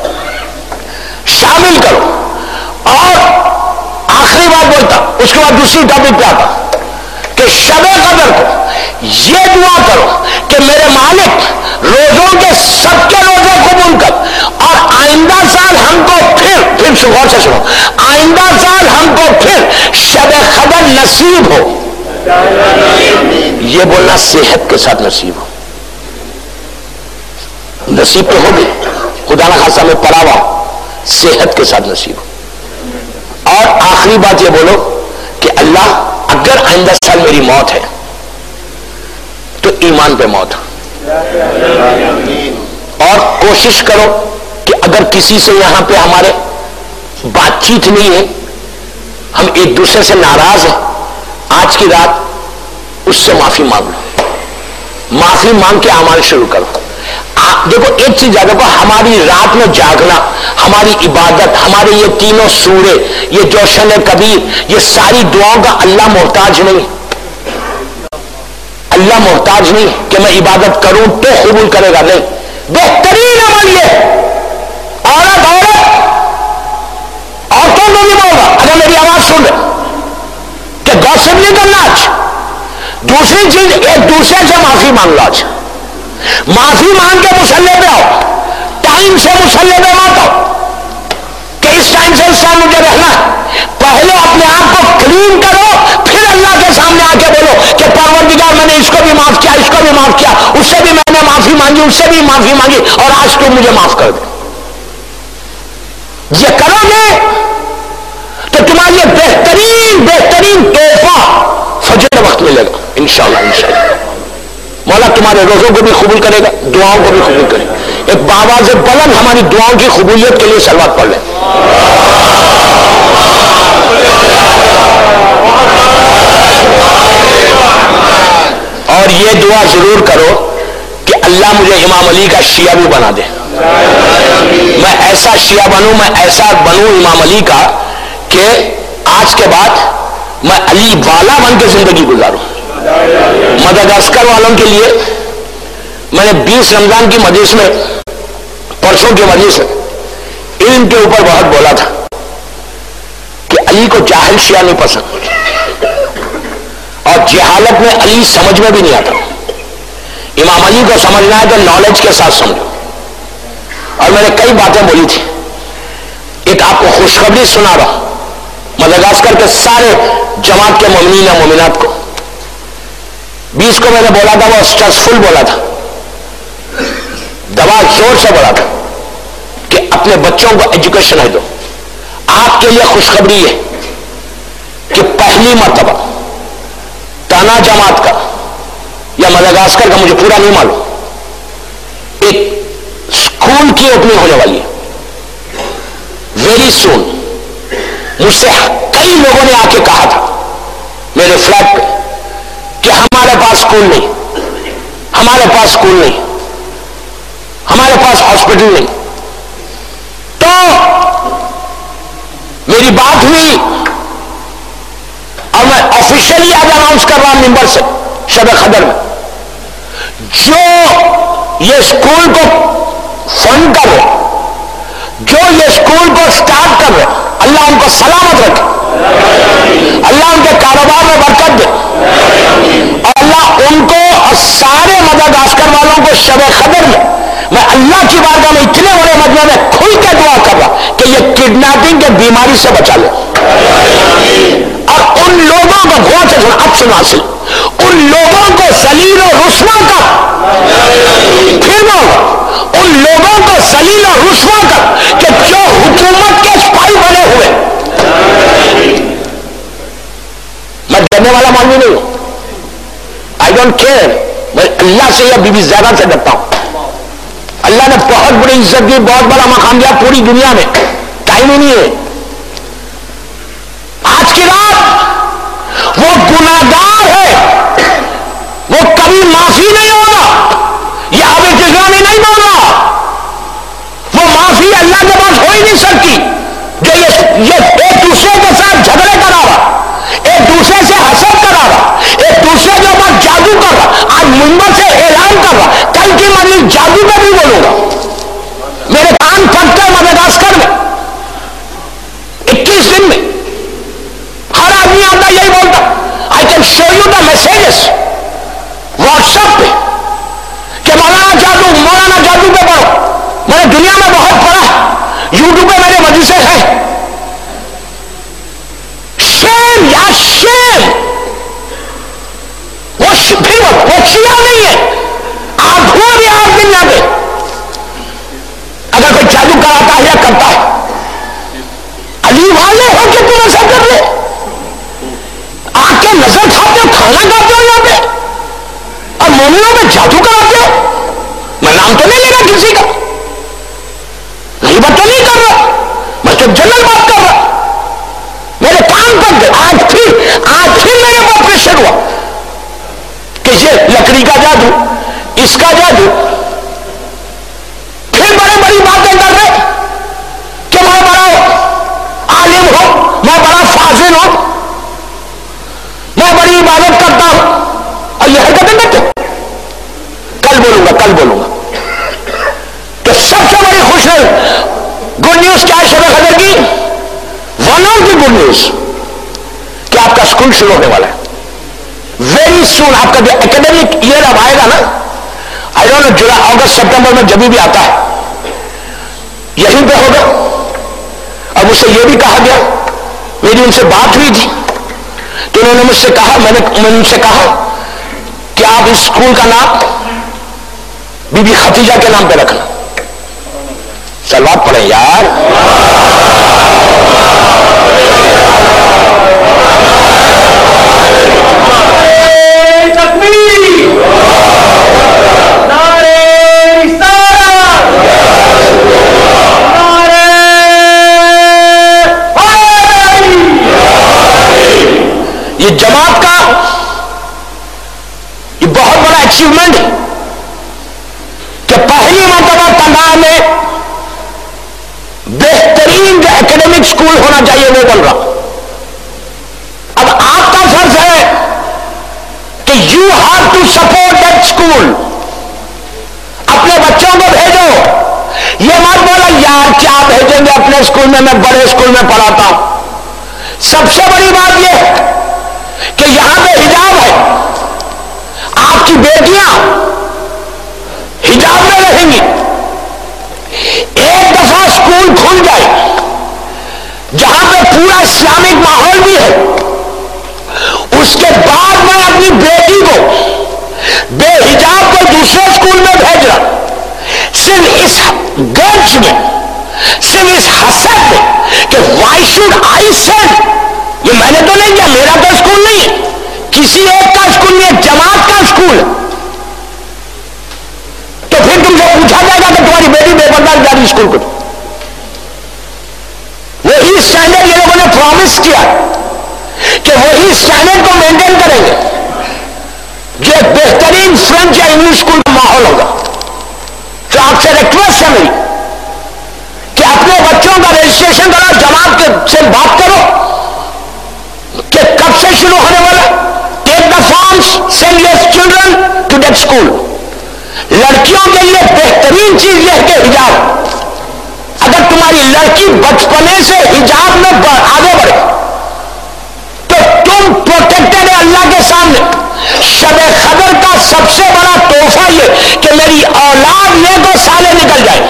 شامل کرو. اور آخری بات بولتا, اس کے بعد دوسری ٹاپک پہ آتا کہ شب قدر کو یہ دعا کرو کہ میرے مالک روزوں کے سب کے روزے قبول کر, اور آئندہ سال ہم کو پھر غور سے سنو, آئندہ سال ہم کو پھر شب قدر نصیب ہو. یہ بولنا صحت کے ساتھ نصیب ہو. نصیب تو ہوگی, خدا نہ خاصہ میں پڑا ہوا, صحت کے ساتھ نصیب ہو. اور آخری بات یہ بولو کہ اللہ اگر آئندہ سال میری موت ہے تو ایمان پہ موت ہو. اور کوشش کرو کہ اگر کسی سے یہاں پہ ہمارے بات چیت نہیں ہے, ہم ایک دوسرے سے ناراض ہیں, آج کی رات اس سے معافی مانگ لو, معافی مانگ کے اعمال شروع کرو. دیکھو ایک چیز یاد رکھو, ہماری رات میں جاگنا, ہماری عبادت, ہمارے یہ تینوں سورے, یہ جوشن کبیر, یہ ساری دعاؤں کا اللہ محتاج نہیں. اللہ محتاج نہیں کہ میں عبادت کروں تو قبول کرے گا, نہیں. بہترین عمل یہ عورتوں کو بھی بول رہا, اگر میری آواز سن رہے کہ گوسپ نہیں کرنا, آج دوسری چیز، ایک دوسرے سے معافی مانگ لو. آج معافی مانگ کے مصلی پہ آؤ، ٹائم سے مصلی پہ مت آؤ کہ اس ٹائم سے اس ٹائم مجھے رہنا ہے. پہلے اپنے آپ کو کلین کرو، پھر اللہ کے سامنے آ کے بولو کہ پروردگار میں نے اس کو بھی معاف کیا، اس کو بھی معاف کیا، اس سے بھی میں نے معافی مانگی، اس سے بھی معافی مانگی، اور آج تو مجھے معاف کر دے. یہ کرو گے تو تمہارے لیے بہترین بہترین تحفہ فجر وقت ملے گا انشاءاللہ. انشاءاللہ مولا تمہارے روزوں کو بھی قبول کرے گا، دعاؤں کو بھی قبول کرے گا. ایک بآواز بلند ہماری دعاؤں کی قبولیت کے لیے صلوات پڑھ لیں. اور یہ دعا ضرور کرو کہ اللہ مجھے امام علی کا شیعہ بھی بنا دے. میں ایسا شیعہ بنوں، میں ایسا بنوں امام علی کا کہ آج کے بعد میں علی والا بن کے زندگی گزاروں. مدغاسکر والوں کے لیے میں نے 20 رمضان کی مجلس میں، پرسوں کی مجلس میں، علم کے اوپر بہت بولا تھا کہ علی کو جاہل شیعہ نہیں پسند، اور جہالت میں علی سمجھ میں بھی نہیں آتا. امام علی کو سمجھنا ہے تو نالج کے ساتھ سمجھو. اور میں نے کئی باتیں بولی تھی. ایک آپ کو خوشخبری سنا رہا ہوں مدغاسکر کے سارے جماعت کے مومنین و مومنات کو. 20 کو میں نے بولا تھا، وہ اسٹریسفل بولا تھا، دبا زور سے بولا تھا کہ اپنے بچوں کو ایجوکیشن ہے دو. آپ کے لیے خوشخبری ہے کہ پہلی مرتبہ تانا جماعت کا یا مدغاسکر کا، مجھے پورا نہیں معلوم، ایک اسکول کی اوپننگ ہونے والی ہے ویری سون. مجھ سے کئی لوگوں نے آ کے کہا تھا میرے فلیٹ پہ کہ ہمارے پاس اسکول نہیں، ہمارے پاس اسکول نہیں، ہمارے پاس ہاسپٹل نہیں. تو میری بات ہوئی اور میں آفیشلی آج اناؤنس کر رہا ہوں ممبر سے شب قدر میں، جو یہ اسکول کو فنڈ کر رہے، جو یہ اسکول کو سٹارٹ کر رہے، اللہ ان کو سلامت رکھے، اللہ ان کے کاروبار میں برکت دے، اور اللہ ان کو اور سارے مدغاسکر والوں کو شب قدر میں اللہ کی بارگاہ میں اتنے بڑے مجمع میں کھل کے دعا کر رہا کہ یہ کڈنیپنگ کے بیماری سے بچا لے. اور ان لوگوں کو غور سے سنا، اب سنا حاصل، ان لوگوں کو ذلیل و رسوا کر، پھر وہ ان لوگوں کو ذلیل و رسوا کر کہ جو حکومت کے سپاہی بنے ہوئے. میں ڈرنے والا مولوی نہیں ہوں، آئی ڈونٹ کیئر. میں اللہ سے یا بی بی زیادہ سے ڈرتا ہوں. اللہ نے بہت بڑی عزت دی، بہت بڑا مقام دیا پوری دنیا میں، ٹائم ہی نہیں ہے. آج کی رات وہ گناہگار ہے، وہ کبھی معافی نہیں ہوگا. یہ اب اجرانی نہیں بول رہا، وہ معافی اللہ کے پاس ہو ہی نہیں سکتی. جو یہ ایک دوسرے کے ساتھ جھگڑے کرا رہا، ایک دوسرے سے حسد کرا رہا، ایک دوسرے کے اوپر جادو کر رہا، آج منبر سے اعلان کر رہا کل کی مجلس جادو کا بھی بولوں گا. میرے کان پھٹتے مدغاسکر میں 21 دن میں ہر آدمی آتا یہی بولتا. I can show you the messages WhatsApp پہ کہ مولانا جادو پہ پڑھو. میں نے دنیا میں بہت پڑھا، یوٹیوب پہ میرے مجلسیں ہیں. شیم یا شیم، وہ شیعہ نہیں ہے، آپ ہو بھی آپ دنیا پہ اگر کوئی جادو کراتا ہے یا کرتا ہے. علی والے ہو کہ تم ایسا کر لے، آ کے نظر کھاتے ہو، کھانا کھاتے ہو یہاں پہ، اور مومنوں میں جادو کراتے ہو. میں نام تو نہیں لے رہا کسی کا، غیبت تو نہیں کر رہا، میں تو جنرل بات کر رہا. میرے کام پر گئے. آج پھر میرے اوپر پریشر ہوا کہ یہ لکڑی کا جادو، اس کا جادو. پھر بڑی بڑی باتیں کر رہے کہ میں بڑا عالم ہوں، میں بڑا فاضل ہوں، میں بڑی عبادت کرتا ہوں، اور یہ حرکتیں کرتے. کل بولوں گا. تو سب سے بڑی خوشی گڈ نیوز کیا ہے شب قدر کی؟ One of the good news کہ آپ کا اسکول شروع ہونے والا ہے. ویری ویری سون آپ کا جو اکیڈمک ایئر اب آئے گا نا، I don't know July August September میں جب بھی آتا ہے یہیں پہ ہوگا. اب اسے یہ بھی کہا گیا، میری ان سے بات ہوئی تھی تو انہوں نے مجھ سے کہا، میں نے ان سے کہا کہ آپ اس اسکول کا نام بی بی ختیجہ کے نام پہ رکھنا. صلوات پڑھیں یار. یہ جماعت کا یہ بہت بڑا اچیومنٹ ہے کہ پہلی مرتبہ تنگا میں بہترین جو اکیڈمک اسکول ہونا چاہیے وہ بن رہا. اب آپ کا فرض ہے کہ you have to support that school. اپنے بچوں کو بھیجو. یہ مت بولا یار کیا بھیجیں گے اپنے اسکول میں بڑے اسکول میں پڑھاتا ہوں. سب سے بڑی بات یہ ہے کہ یہاں پہ حجاب ہے. آپ کی بیٹیاں حجاب میں رہیں گی. ایک دفعہ اسکول کھل جائے جہاں پہ پورا اسلامک ماحول بھی ہے، اس کے بعد میں اپنی بیٹی کو بے حجاب کو دوسرے اسکول میں بھیج رہا. صرف اس گرج میں، صرف اس حسد میں کہ وائی شوڈ آئی سینڈ. یہ میں نے تو نہیں کیا، میرا تو اسکول نہیں ہے، کسی ایک کا اسکول نہیں ہے، جماعت کا اسکول ہے. تو پھر تم سے پوچھا جائے گا کہ تمہاری بیٹی بے پردہ جا رہی اسکول کو. وہی اسٹینڈرڈ یہ لوگوں نے پرومس کیا کہ وہی اسٹینڈرڈ کو مینٹین کریں گے جو ایک بہترین فرینچ یا انگلش اسکول کا ماحول ہوگا. تو آپ سے ریکویسٹ ہے میری کہ اپنے بچوں کا رجسٹریشن کرو، جماعت سے بات کرو کہ کب سے شروع ہونے والا. Take the forms, send your children to that school. لڑکیوں کے لیے بہترین چیز یہ ہے کہ حجاب. اگر تمہاری لڑکی بچپنے سے حجاب میں آگے بڑھے تو تم پروٹیکٹڈ ہے اللہ کے سامنے. شب قدر کا سب سے بڑا تحفہ یہ کہ میری اولاد نیک و صالح نکل جائے.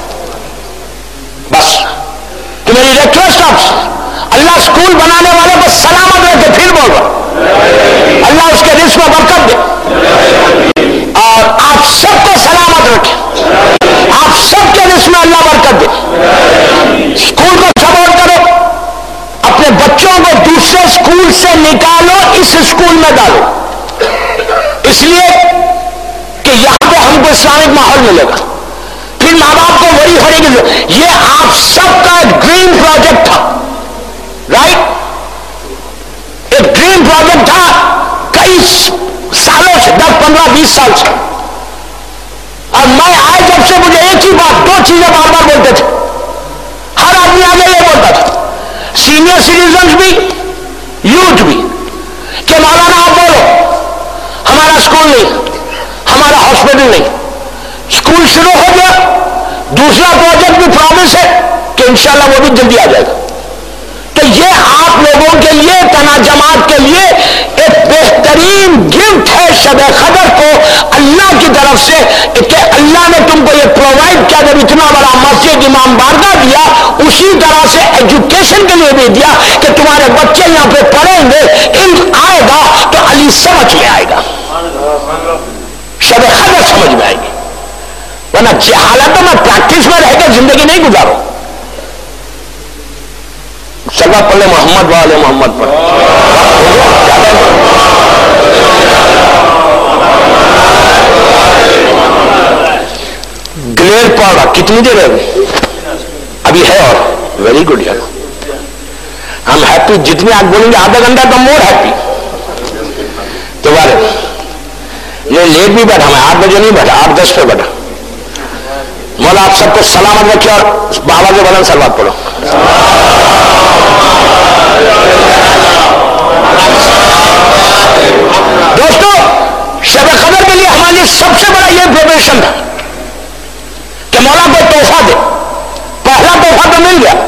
بس تو میری ریکویسٹ آپ اللہ اسکول بنانے والے کو سلامت رکھے. پھر بول رہا اللہ اس کے رزق میں برکت دے اور آپ سب کو سلامت رکھے. آپ سب کے رزق میں اللہ برکت دے. اسکول کو سپورٹ کرو. اپنے بچوں کو دوسرے اسکول سے نکالو، اس اسکول میں ڈالو. اس لیے کہ یہاں پہ ہم کو اسلامک ماحول ملے گا. پھر ماں باپ کو وہی ہونے کی. یہ آپ سب کا ایک ڈریم پروجیکٹ تھا، رائٹ؟ ایک ڈریم پروجیکٹ تھا کئی سالوں سے، 10 15 20 سال سے. اور میں آئے جب سے مجھے ایک ہی بات، دو چیزیں بار بار بولتے تھے. ہر آدمی آگے یہ بولتا تھا، سینئر سٹیزنز بھی یوتھ بھی، کہ مولانا آپ بولو ہمارا اسکول نہیں، ہمارا ہاسپٹل نہیں. اسکول شروع ہو گیا، دوسرا پروجیکٹ بھی پرومس ہے کہ انشاءاللہ وہ بھی جلدی آ جائے گا. تو یہ آپ لوگوں کے لیے، تنا جماعت کے لیے ایک بہترین گفٹ ہے شب قدر کو اللہ کی طرف سے کہ اللہ نے تم کو یہ پرووائڈ کیا. جب اتنا بڑا مسجد امام بارگاہ دیا، اسی طرح سے ایجوکیشن کے لیے بھی دیا کہ تمہارے بچے یہاں پہ پڑھیں گے، علم آئے گا تو علی سمجھ میں آئے گا، شب قدر سمجھ میں آئے گی. ورنہ جہالتوں میں پریکٹس میں رہ کے زندگی نہیں گزارو. سب پڑھے محمد والے محمد پر. گلیئر پڑ رہا کتنی دیر ہے ابھی ہے؟ اور ویری گڈ یار، ہم ہیپی. جتنی آپ بولیں گے آدھا گھنٹہ تو مور ہیپی. تو بارے یہ لیٹ بھی بیٹھا، میں 8 بجے نہیں بیٹھا، 8:10 پہ بیٹھا. مولا آپ سب کو سلامت رکھے اور بابا کے بدن سلوات پڑھو. دوستو شب قدر کے لیے ہمارے لیے سب سے بڑا یہ پریپریشن تھا کہ مولا کو تحفہ دے. پہلا تحفہ تو مل گیا،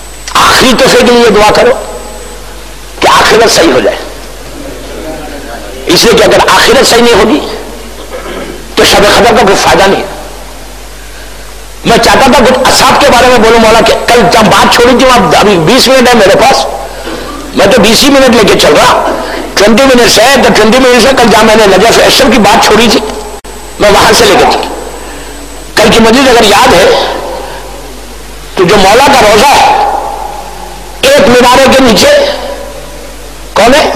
آخری تحفے کے لیے دعا کرو کہ آخرت صحیح ہو جائے. اس لیے کہ اگر آخرت صحیح نہیں ہوگی تو شب قدر کا کوئی فائدہ نہیں. میں چاہتا تھا کچھ اصحاب کے بارے میں بولوں مولا کہ کل جب بات چھوڑی تھی ابھی 20 منٹ ہے میرے پاس, میں تو 20 منٹ لے کے چل رہا, 20 منٹ ہے تو 20 منٹ سے کل جہاں میں نے نجف اشرف کی بات چھوڑی تھی میں وہاں سے لے کے چلا. کل کی مجلس اگر یاد ہے تو جو مولا کا روزہ ہے ایک مینارے کے نیچے کون ہے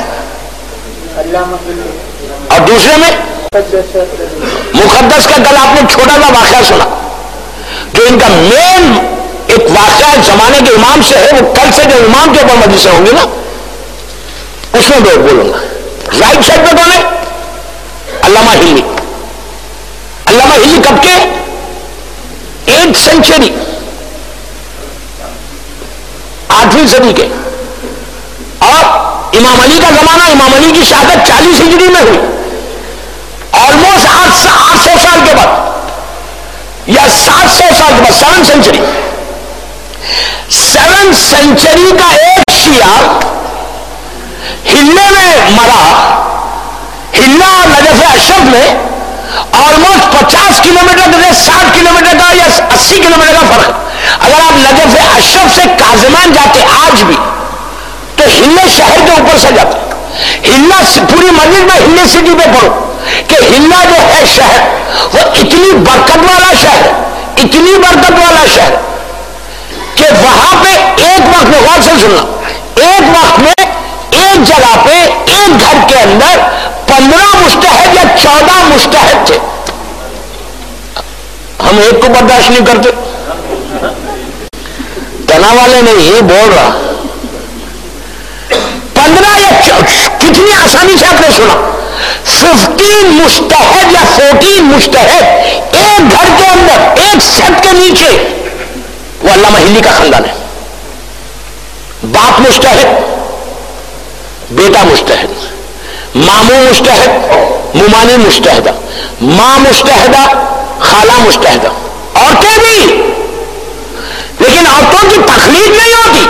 اور دوسرے میں مقدس کا. کل آپ نے چھوٹا سا واقعہ سنا جو ان کا مین ایک واقعہ زمانے کے امام سے ہے, وہ کل سے جو امام کے اوپر مجلسیں ہوں گی نا اس میں بولوں گا. رائٹ سائڈ پہ کون ہے؟ علامہ ہلی. علامہ ہلی کب کے 8 سینچری 8ویں صدی کے, اور امام علی کا زمانہ, امام علی کی شہادت 40 ہجری میں ہوئی, آلموسٹ 800 سال کے بعد یا 700 سال کے بعد 7 سینچری. 7 سینچری کا ایک شیعہ ہلے میں مرا, ہلا اور نجف اشرف میں آلموسٹ 50 کلومیٹر سے 60 کلومیٹر کا یا 80 کلومیٹر کا فرق ہے. اگر آپ نجف اشرف سے کاظمان جاتے آج بھی تو ہلے شہر کے اوپر سے جاتے. ہلا پوری مسجد میں ہلے سٹی پہ پڑھو کہ ہلا جو ہے شہر وہ اتنی برکت والا شہر, اتنی برکت والا شہر کہ وہاں پہ ایک وقت میں, غور سے سننا, ایک وقت میں ایک جگہ پہ ایک گھر کے اندر 15 مجتہد یا 14 مجتہد تھے. ہم ایک کو برداشت نہیں کرتے, تنا والے نہیں بول رہا. 15 یا کتنی آسانی سے آپ نے سنا, 15 مجتہد یا 14 مجتہد ایک گھر کے اندر ایک چھت کے نیچے. وہ علامہ ہلی کا خاندان ہے. باپ مجتہد, بیٹا مجتہد, ماموں مجتہد, ممانی مجتہدہ, ماں مجتہدہ, خالہ مجتہدہ, عورتیں بھی, لیکن عورتوں کی تخلیق نہیں ہوتی.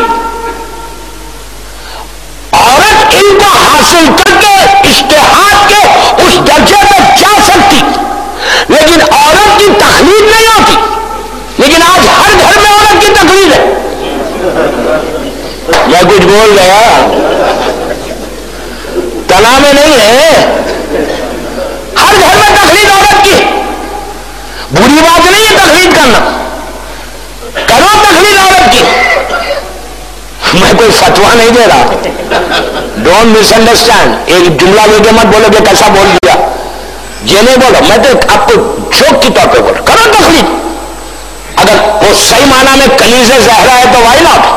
عورت ان کو حاصل کر کے اجتہاد کے اس درجے پہ جا سکتی, لیکن عورت کی تخلیق نہیں ہوتی. لیکن آج ہر گھر میں عورت کی تخلیق ہے. میں کچھ بول گیا, تنا میں نہیں ہے, ہر گھر میں تخلیق عورت کی. بری بات نہیں ہے تخلیق کرنا, کرو تخلیق عورت کی. میں کوئی فتوا نہیں دے رہا, ڈونٹ مس انڈرسٹینڈ. ایک جملہ لے کے مت بولو کہ کیسا بول دیا, یہ نہیں بولو. میں تو آپ کو جوک کی طور پہ بول, کرو تخلیق. اگر وہ صحیح معنی میں کنیز زہرا ہے تو وائی ناٹ,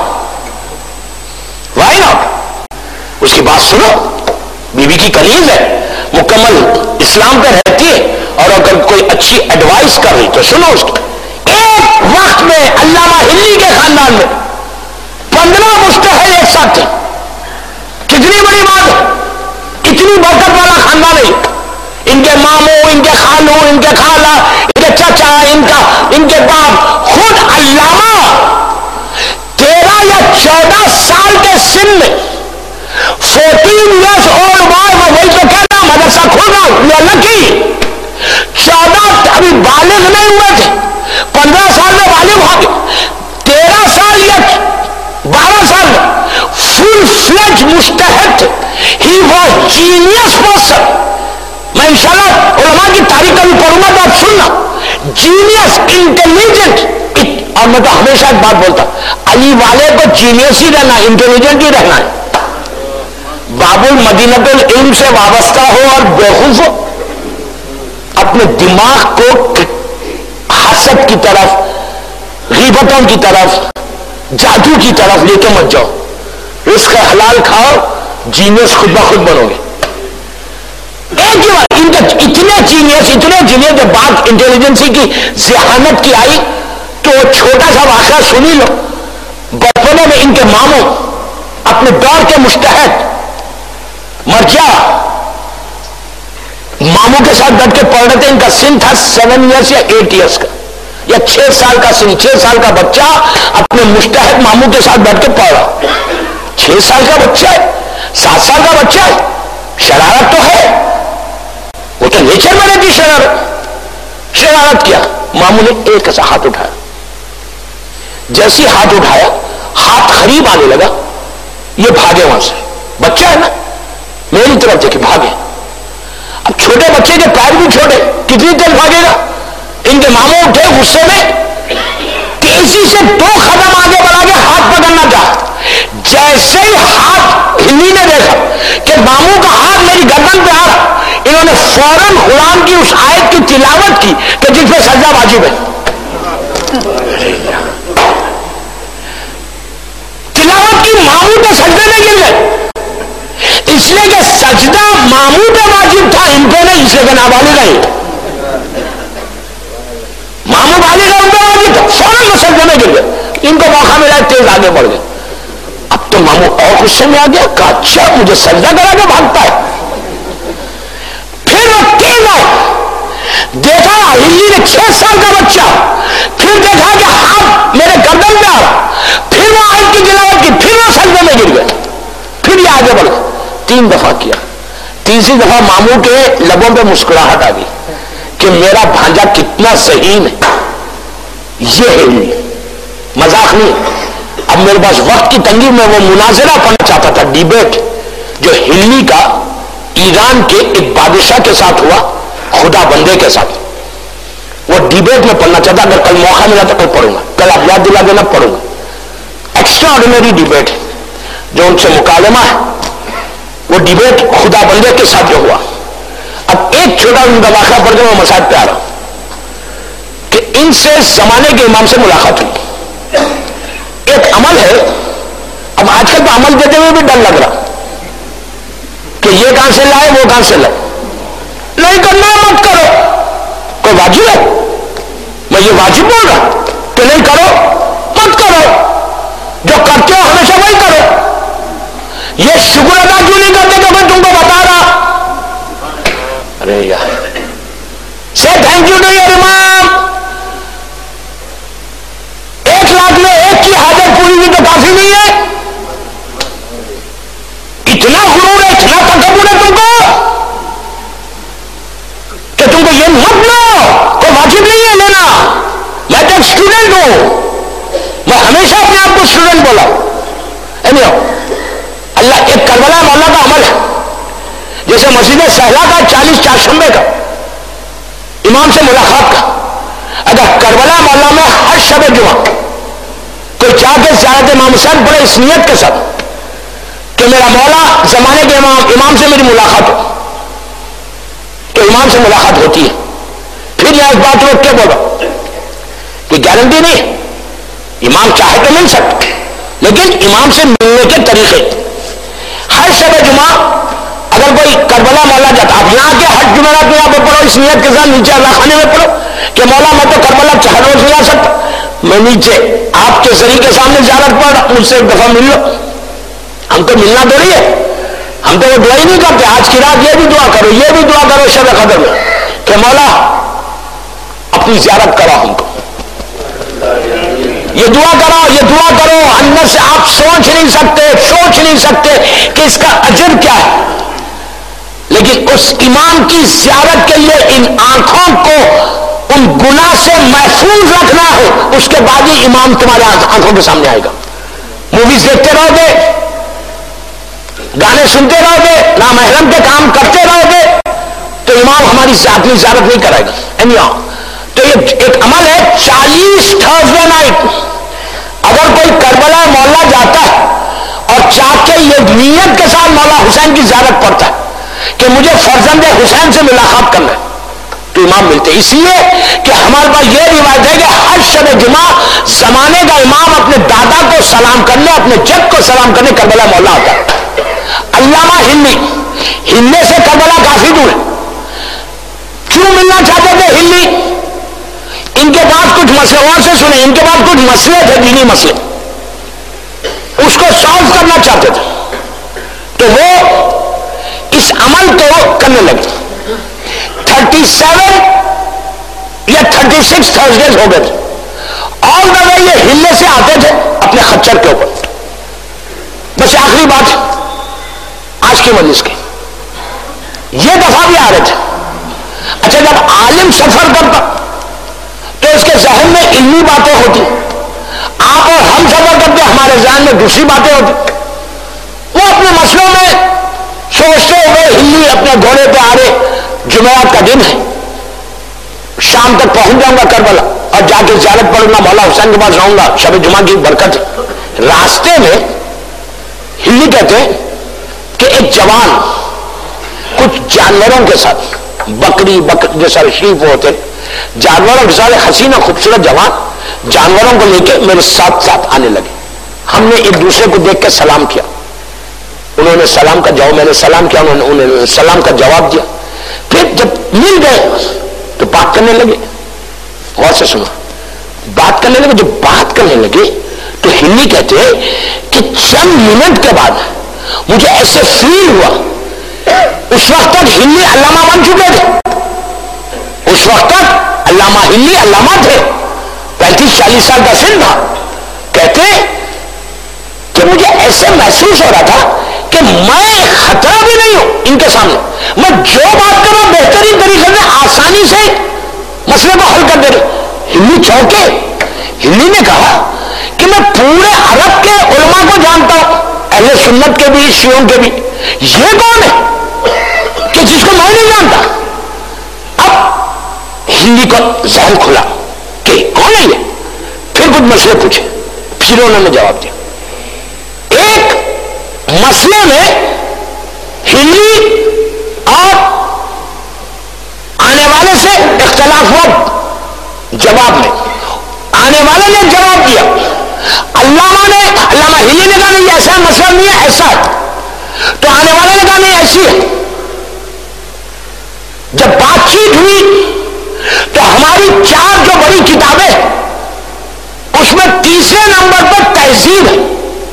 وائی ناٹ. اس کی بات سنو, بی بی کی کنیز ہے, مکمل اسلام پہ رہتی ہے, اور اگر کوئی اچھی ایڈوائس کر رہی تو سنو اس کی. ایک وقت میں علامہ ہلی کے خاندان میں 15 مجتہد ایک ساتھ تھے. کتنی بڑی بات ہے, اتنی برکت والا خاندان ہے. ان کے ماموں, ان کے خالوں, ان کے خالہ, ان کے چچا, ان کے باپ, خود علامہ 13 یا 14 سال کے سن میں 14 years old boy, میں وہی تو کہہ رہا ہوں, مدرسہ کھول رہا ہوں, یا لکی 14 ابھی بالغ نہیں ہوئے تھے, 15 سال میں بالغ ہو گئے, 13 سال یا 12 سال میں فل فلیج مجتہد تھے. He was genius person. میں انشاءاللہ علماء کی تاریخ کا بھی پڑھوں گا تو آپ سننا. Genius, intelligent. اور میں تو ہمیشہ ایک بات بولتا, علی والے کو جینیس ہی رہنا, انٹیلیجنٹ ہی رہنا ہے. باب المدینۃ العلم سے وابستہ ہو اور بیوقوف ہو, اپنے دماغ کو حسد کی طرف, غیبتوں کی طرف, جادو کی طرف لے کے مت جاؤ. رزق حلال کھاؤ, جینیس خود بخود بنو گے. ایک ہی بات, ان کے اتنے جینیس جب بات انٹیلیجنسی کی ذہانت کی آئی تو چھوٹا سا واقعہ سنی لو. بچپنے میں ان کے ماموں اپنے دور کے مجتہد مرجع ماموں کے ساتھ بیٹھ کے پڑھ رہے تھے. ان کا سن تھا 7 years یا 8 years کا, یا 6 سال کا سن. 6 سال کا بچہ اپنے مجتہد ماموں کے ساتھ بیٹھ کے پڑھ رہا. 6 سال کا بچہ ہے, 7 سال کا بچہ ہے, شرارت تو ہے. کے نیچر میں رہتی شرارت کیا. ماموں نے ایک ایسا ہاتھ اٹھایا, جیسی ہاتھ اٹھایا ہاتھ قریب آنے لگا, یہ بھاگے وہاں سے. بچہ ہے نا, میری طرف دیکھے بھاگے. اب چھوٹے بچے کے پیر بھی چھوٹے, کتنی دیر بھاگے گا. ان کے ماموں اٹھے غصے میں, تیزی سے 2 قدم آگے بڑھا کے ہاتھ پکڑنا چاہا. جیسے ہی ہاتھ ہلی نے دیکھا کہ ماموں کا ہاتھ میری گردن پہ آ رہا, انہوں نے فوراً قرآن کی اس آیت کی تلاوت کی کہ جس پہ سجدہ واجب ہے. تلاوت کی, ماموں پہ سجدے میں گر گئے. اس لیے کہ سجدہ ماموں پہ واجب تھا, ان پہ نہیں, اس لیے کہ نابالغ ہے. ماموں بالغ ہے, ان پہ واجب تھا, فوراً وہ سجدے میں گر گئے. ان کو موقع ملا, تیز آگے بڑھ گئے. اب تو ماموں اور غصے میں آ گیا, کہا اچھا مجھے سجدہ کرا کے بھاگتا ہے. پھر وہ تیز آئے, دیکھا ہلی نے 6 سال کا بچہ, پھر دیکھا کہ ہاتھ میرے گردن پہ آ رہا, پھر وہ آیت کی تلاوت کی, پھر وہ سجدے میں گر گئے. پھر یہ آگے بڑھ گئے, 3 دفعہ کیا. تیسری دفعہ ماموں کے لبوں پہ مسکراہٹ آ گئی کہ میرا بھانجا کتنا ذہین ہے. یہ ہلی مذاق نہیں. اب میرے پاس وقت کی تنگی میں وہ مناظرہ پڑھنا چاہتا تھا, ڈیبیٹ جو ہلی کا ایران کے ایک بادشاہ کے ساتھ ہوا, خدا بندے کے ساتھ. وہ ڈیبیٹ میں پڑھنا چاہتا, اگر کل موقع ملا تو کل پڑھوں گا, کل آپ یاد دلا دینا پڑھوں گا. ایکسٹرا آرڈینری ڈیبیٹ جو ان سے مکالمہ ہے, وہ ڈیبیٹ خدا بندے کے ساتھ جو ہوا. اب ایک چھوٹا ان کا واقعہ پڑھ کے میں مسائل پہ آ رہا ہوں کہ ان سے زمانے کے امام سے ملاقات ہوئی. ایک عمل ہے, اب آج کل تو عمل دیتے ہوئے بھی ڈر لگ رہا کہ یہ کہاں سے لائے وہ کہاں سے لائے. نہیں کرنا مت کرو, کوئی واجب ہے, میں یہ واجب بول رہا کہ نہیں کرو مت کرو, جو کرتے ہو ہمیشہ وہی کرو. یہ شکر ادا کیوں نہیں کرتے کہ میں تم کو بتا رہا. ارے یار, سے تھینک یو ٹو یور امام. 1 لاکھ میں 1 کی حاجت پوری ہوئی تو کافی نہیں ہے. اتنا غرور ہے, اتنا تکبر ہے تم کو کہ تم کو یہ مت لو, کوئی واجب نہیں ہے لینا. میں تو ایک اسٹوڈنٹ ہوں, میں ہمیشہ اپنے آپ کو اسٹوڈنٹ بولا. اللہ ایک کربلا مولا کا عمل ہے, جیسے مسجد سہلا کا 40 چاشمبے کا امام سے ملاقات کا. اگر کربلا مولا میں ہر شب جمعہ کوئی چاہ کے زیارت امام حسین پڑھے اس نیت کے ساتھ کہ میرا مولا زمانے کے امام سے میری ملاقات ہو, تو امام سے ملاقات ہوتی ہے. پھر یہ اس بات روک کے بولو کہ گارنٹی نہیں, امام چاہے تو مل سکتے, لیکن امام سے ملنے کے طریقے. ہر شب جمعہ اگر کوئی کربلا مولا جاتا, آپ یہاں کے ہر جمعرات میں یہاں پہ پڑھو اس نیت کے ساتھ, نیچے اللہ خانے میں پڑھو کہ مولا میں تو کربلا ہر روز نہیں آ سکتا, میں نیچے آپ کے ذریعے کے سامنے زیارت پڑھ, مجھ سے ایک دفعہ مل لو. ہم تو ملنا تھوڑی ہے, ہم تو وہ دعا ہی نہیں کرتے. آج کی رات یہ بھی دعا کرو, یہ بھی دعا کرو شب قدر میں کہ مولا اپنی زیارت کرو ہم کو, یہ دعا کرو, یہ دعا کرو. اندر سے آپ سوچ نہیں سکتے کہ اس کا اجر کیا ہے, لیکن اس امام کی زیارت کے لیے ان آنکھوں کو ان گناہ سے محفوظ رکھنا ہے. اس کے بعد ہی امام تمہارے آنکھوں کے سامنے آئے گا. موویز دیکھتے رہو گے, گانے سنتے رہو گے, نامحرم کے کام کرتے رہو گے, تو امام ہماری اپنی زیارت نہیں کرائے گا. تو یہ ایک عمل ہے. 40 تھرسڈے نائٹ اگر کوئی کربلا مولا جاتا ہے اور چاہ کے یہ نیت کے ساتھ مولا حسین کی زیارت پڑھتا ہے کہ مجھے فرزند حسین سے ملاقات کرنا ہے, تو امام ملتے. اس لیے کہ ہمارے پاس یہ روایت ہے کہ ہر شب جمعہ زمانے کا امام اپنے دادا کو سلام کرنے, اپنے جد کو سلام کرنے کربلا مولا آتا ہے. علامہ ہلی سے کربلا کافی دور ہے. کیوں ملنا چاہتے تھے ہلی؟ ان کے پاس کچھ مسئلے, اور سے سنیں, ان کے پاس کچھ مسئلے تھے, دینی مسئلے, اس کو سالو کرنا چاہتے تھے, تو وہ اس عمل کو کرنے لگے. 37 یا 36 تھرسڈیز ہو گئے تھے. اور دفعہ یہ ہلنے سے آتے تھے اپنے خچر کے اوپر. بس آخری بات آج کی مجلس کی, یہ دفعہ بھی آ رہے تھے اچھا جب عالم سفر کرتا تو اس کے ذہن میں علمی باتیں ہوتی، آپ اور ہم سفر کرتے ہمارے ذہن میں دوسری باتیں ہوتی. وہ اپنے مسئلوں میں سوچتے ہوئے ہلی اپنے گھوڑے پہ آ رہے، جمعرات کا دن ہے، شام تک پہنچ جاؤں گا کربلا اور جا کے زیارت پڑھوں گا، مولا حسین کے پاس رہوں گا، شب جمعہ کی برکت ہے. راستے میں ہلی کہتے ہیں کہ ایک جوان کچھ جانوروں کے ساتھ، بکری جیسا شریف ہوتے جانوروں کے ساتھ، حسین خوبصورت جوان جانوروں کو لے کے میرے ساتھ ساتھ آنے لگے. ہم نے ایک دوسرے کو دیکھ کے سلام کیا، انہوں نے سلام کا جواب، میں نے سلام کیا، انہوں نے سلام کا جواب دیا. پھر جب مل گئے تو بات کرنے لگے. غور سے سنو، بات کرنے لگے. جب بات کرنے لگے تو ہلی کہتے ہیں کہ چند منٹ کے بعد مجھے ایسے فیل ہوا، اس وقت تک ہلی علامہ بن چکے تھے، اس وقت تک علامہ ہلی علامہ تھے، 35-40 سال کا سن تھا. کہتے کہ مجھے ایسے محسوس ہو رہا تھا کہ میں خطرہ بھی نہیں ہوں ان کے سامنے، میں جو بات کروں بہترین طریقے سے آسانی سے مسئلے کو حل کر دے رہے. ہلی چونکے، ہلی نے کہا کہ میں پورے عرب کے علماء کو جانتا ہوں، اہل سنت کے بھی، شیعوں کے بھی. یہ کون ہے کہ جس کو میں نہیں جانتا؟ اب ہلی کو ذہن کھلا کہ کون ہے یہ. پھر کچھ مسئلے پوچھے، پھر انہوں نے جواب دیا. ایک مسئلے میں ہلی اور آنے والے سے اختلاف ہوا، جواب میں آنے والے نے جواب دیا، علامہ ہلی نے کہا نہیں ایسا مسئلہ نہیں ہے، ایسا ہے. تو آنے والے نے کہا نہیں ایسی ہے. جب بات چیت ہوئی تو ہماری 4 جو بڑی کتابیں اس میں تیسرے نمبر پر تہذیب ہے.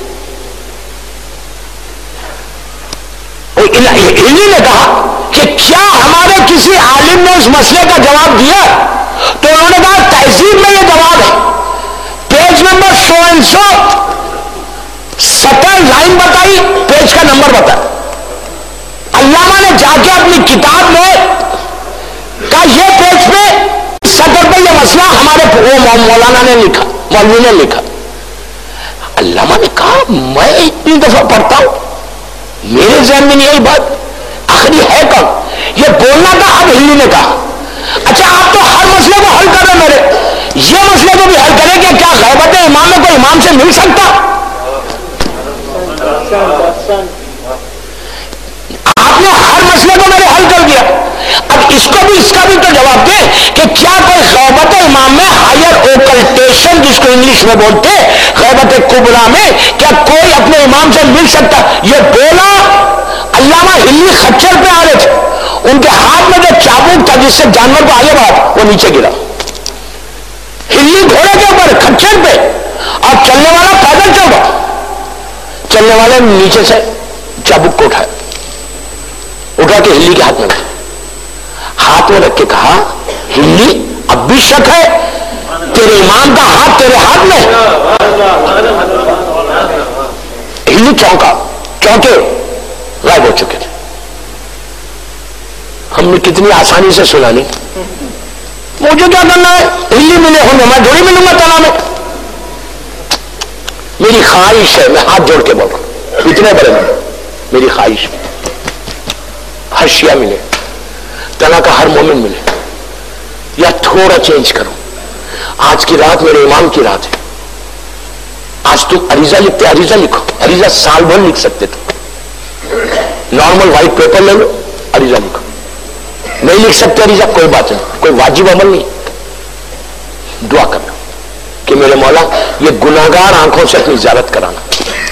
ہلی نے کہا کہ کیا ہمارے کسی عالم نے اس مسئلے کا جواب دیا؟ تو انہوں نے کہا تہذیب میں یہ جواب ہے، پیج نمبر 100 70 لائن بتائی، پیج کا نمبر بتایا. علامہ نے جا کے اپنی کتاب میں کہا یہ پیج پہ 70 پہ یہ مسئلہ ہمارے وہ مولانا نے لکھا، مولوی نے لکھا. علامہ نے کہا میں اتنی دفعہ پڑھتا ہوں، میرے ذہن میں نہیں آئی بات، آخری ہے کون؟ یہ بولنا تھا. اب ہلی نے کہا اچھا آپ تو ہر مسئلے کو حل کر رہے، میرے یہ مسئلے کو بھی حل کریں کہ کیا غیبت امام میں کوئی امام سے مل سکتا؟ آپ نے ہر مسئلے کو میرے حل کر دیا. اب اس کو بھی، اس کا بھی تو جواب دیں کہ کیا کوئی غیبت امام میں ہائر اوکلٹیشن جس کو انگلش میں بولتے غیبت کبریٰ میں، کیا کوئی اپنے امام سے مل سکتا؟ یہ بولا. علامہ ہلی خچر پہ آ رہے تھے، ان کے ہاتھ میں جو چابوک تھا جس سے جانور کو آگے بڑھا وہ نیچے گرا. ہلی گھوڑے کے اوپر خچر پہ اور چلنے والا پیدل چل رہا. چلنے والے نیچے سے چابوک کو اٹھا کے ہلی کے ہاتھ میں رکھا، ہاتھ میں رکھ کے کہا ہلی اب بھی شک ہے تیرے امام کا ہاتھ تیرے ہاتھ میں؟ ہلی چونکا، چونکے غائب ہو چکے تھے. ہم نے کتنی آسانی سے سنا لی. مجھے کیا کرنا ہے، ہلی ملے ہوں گے، میں تھوڑی ملوں گا تلا میں. میری خواہش ہے، میں ہاتھ جوڑ کے بول رہا ہوں، اتنے بڑے میں میری خواہش ہے ہر شیعہ ملے، تنا کا ہر مومن ملے، یا تھوڑا چینج کرو. آج کی رات میرے امام کی رات ہے. آج تم عریضہ لکھتے، عریضہ لکھو. عریضہ سال بھر لکھ سکتے تم، نارمل وائٹ پیپر لے لو، عریضہ لکھو. نہیں لکھ سکتے عریضہ، کوئی بات نہیں، کوئی واجب عمل نہیں. دعا کرنا کہ میرے مولا یہ گناہگار آنکھوں سے اپنی زیارت کرانا.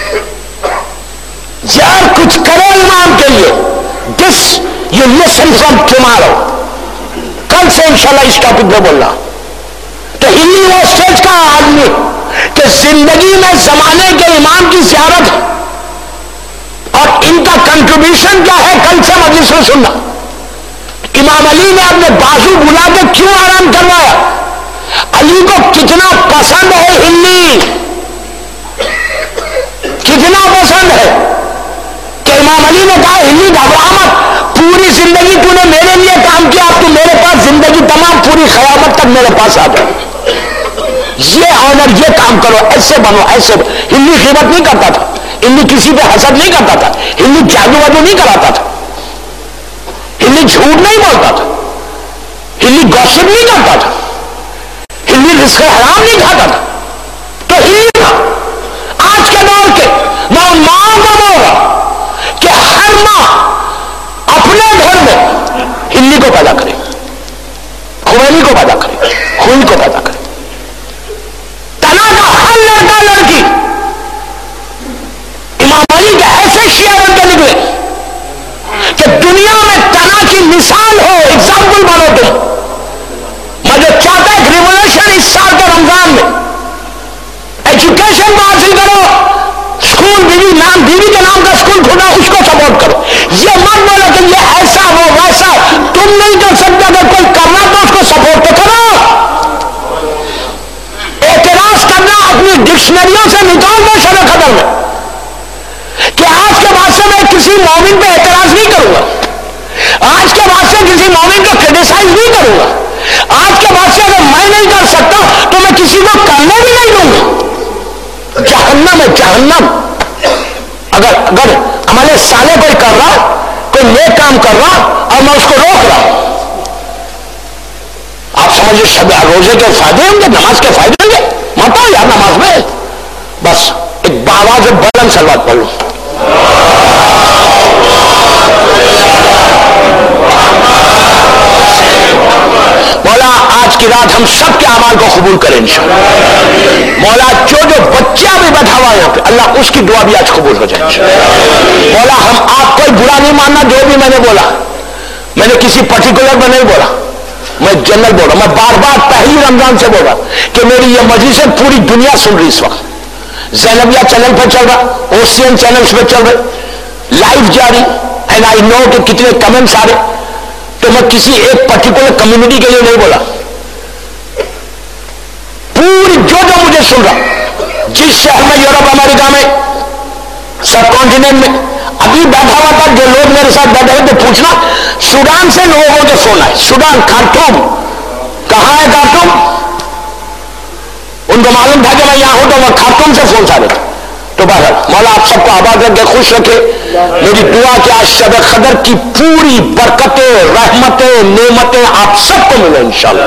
یار کچھ کرو امام کے لیے. This you listen from tomorrow, کل سے انشاءاللہ اس ٹاپک پہ بولنا. تو ہلی وہ اسٹیج کا آدمی کہ زندگی میں زمانے کے امام کی زیارت ہے اور ان کا کنٹریبیوشن کیا ہے کل سے مجلس میں سننا. امام علی نے اپنے بازو بلا کے کیوں آرام کروایا؟ علی کو کتنا پسند ہے ہلی، کتنا پسند ہے کہ امام علی نے کہا ہلی گھبرا مت، پوری زندگی تو نے میرے لیے کام کیا، اب تو میرے پاس زندگی تمام پوری قیامت تک میرے پاس آ جائے، یہ آنر یہ کام کرو، ایسے بنو ایسے بنو۔ ہلی غیبت نہیں کرتا تھا، ہلی کسی پہ حسد نہیں کرتا تھا، ہلی جادو وادو نہیں کراتا تھا، ہلی جھوٹ نہیں بولتا تھا، ہلی گوسپ نہیں کرتا تھا، ہلی رزق حرام نہیں کھاتا تھا، تو ہلی تھا۔ آج کے دور کے میں ان ماں کو بول رہا کہ ہر ماں اپنے گھر میں ہلی کو پیدا کرے، خویلی کو پیدا کرے، خوئی کو پیدا کرے۔ تنا کا ہر لڑکا لڑکی امام علی کے ایسے شیعہ بن کے نکلے کہ دنیا میں تنا کی مثال ہو، ایگزامپل بنو تم۔ میں جو چاہتا ہے ریولیوشن اس سال کے رمضان میں ایجوکیشن کو حاصل کرو، اسکول بیوی کے نام کا اسکول کھولا اس کو سپورٹ کرو، یہ مت بولو کہ یہ ایسا ہو ویسا، تم نہیں کر سکتے، اگر کوئی کرنا تو اس کو سپورٹ تو کرو۔ اعتراض کرنا اپنی ڈکشنریوں سے نکال دو شب قدر میں، کہ آج کے بعد سے میں کسی مومن پہ اعتراض نہیں کروں گا، آج کے بعد سے کسی مومن کو کرٹیسائز نہیں کروں گا، آج کے بعد سے اگر میں نہیں کر سکتا تو میں کسی کو کرنے بھی نہیں دوں گا۔ جہنم ہے جہنم۔ اگر عمل صالح کوئی کر رہا، کوئی نیک کام کر رہا اور میں اس کو روک رہا ہوں، آپ سمجھے شب روزے کے فائدے ہوں گے، نماز کے فائدے ہوں گے؟ مت آؤ یار نماز میں، بس ایک باواز بلند صلوات پڑھ لو۔ مولا آج کی رات ہم سب کے اعمال کو قبول کریں انشاءاللہ۔ مولا جو بچہ بھی بیٹھا ہوا ہے یہاں پہ، اللہ اس کی دعا بھی آج قبول ہو جائے انشاءاللہ۔ مولا ہم آپ کوئی برا نہیں ماننا، جو بھی میں نے بولا میں نے کسی پرٹیکولر میں نہیں بولا، میں جنرل بول رہا ہوں، میں بار بار پہلی رمضان سے بول رہا کہ میری یہ مجلس پوری دنیا سن رہی اس وقت، زینبیہ چینل پہ چل رہا، اوسین چینلز پہ چل رہے، لائیو جاری، اینڈ آئی نو کہ کتنے کمنٹس آ رہے، تو میں کسی ایک پرٹیکولر کمیونٹی کے لیے نہیں بولا، پوری جو مجھے سن رہا، جس شہر میں، یورپ، امریکہ میں، سب کانٹیننٹ میں ابھی بیٹھا ہوا تھا، جو لوگ میرے ساتھ بیٹھے ہوئے تو پوچھنا، سوڈان سے لوگوں کو فون آئے، سوڈان خارٹوم، کہاں ہے خارٹوم؟ ان کو معلوم تھا کہ میں یہاں ہوں تو وہ خارٹوم سے فون آ رہے تھے۔ تو بہرحال مولا آپ سب کو آباد رکھے، خوش رکھے، میری دعا کہ آج شب قدر کی پوری برکتیں، رحمتیں، نعمتیں آپ سب کو ملے انشاءاللہ۔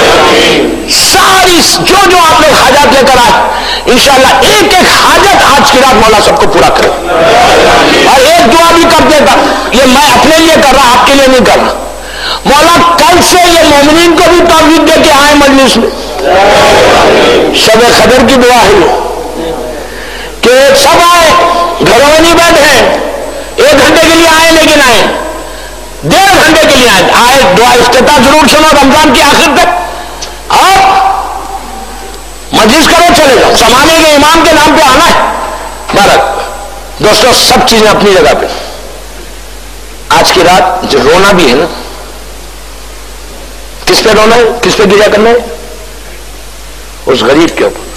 ساری جو آپ لوگ حاجات لے کر آئے انشاءاللہ ایک ایک حاجت آج کی رات مولا سب کو پورا کرے، اور ایک دعا بھی کر دے گا، یہ میں اپنے لیے کر رہا، آپ کے لیے نہیں کر رہا، مولا کل سے یہ مومنین کو بھی توفیق دے کے آئے مجلس میں، شب قدر کی دعا ہے کہ سب آئے، گھروں میں نہیں بیٹھے ہیں، 1 گھنٹے کے لیے آئے لیکن آئے، 1.5 گھنٹے کے لیے آئے، دعا افتتاح ضرور سنو رمضان کے آخر تک، اور مجلس کرو چلے جاؤ، سمانے کے امام کے نام پہ آنا ہے۔ بہرحال دوستوں سب چیزیں اپنی جگہ پہ، آج کی رات جو رونا بھی ہے نا، کس پہ رونا ہے، کس پہ گریا کرنا ہے؟ اس غریب کے اوپر۔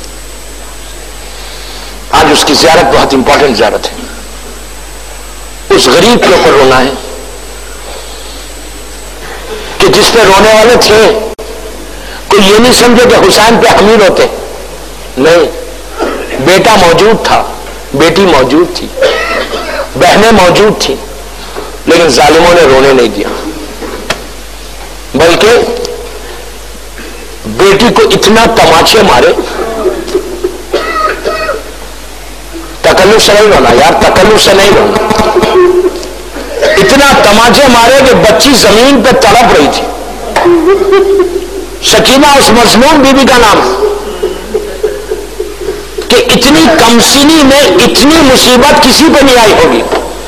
آج اس کی زیارت بہت امپورٹنٹ زیارت ہے، اس غریب کے اوپر رونا ہے کہ جس پہ رونے والے تھے، کوئی یہ نہیں سمجھے کہ حسین پہ حمید ہوتے، نہیں، بیٹا موجود تھا، بیٹی موجود تھی، بہنیں موجود تھی، لیکن ظالموں نے رونے نہیں دیا، بلکہ بیٹی کو اتنا تماچے مارے، تکلف سے نہیں رونا یار، تکلف سے نہیں رونا، اتنا تماچے مارے کہ بچی زمین پہ تڑپ رہی تھی، سکینہ اس مظلوم بی بی کا نام، کہ اتنی کمسینی میں اتنی مصیبت کسی پہ نہیں آئی ہوگی،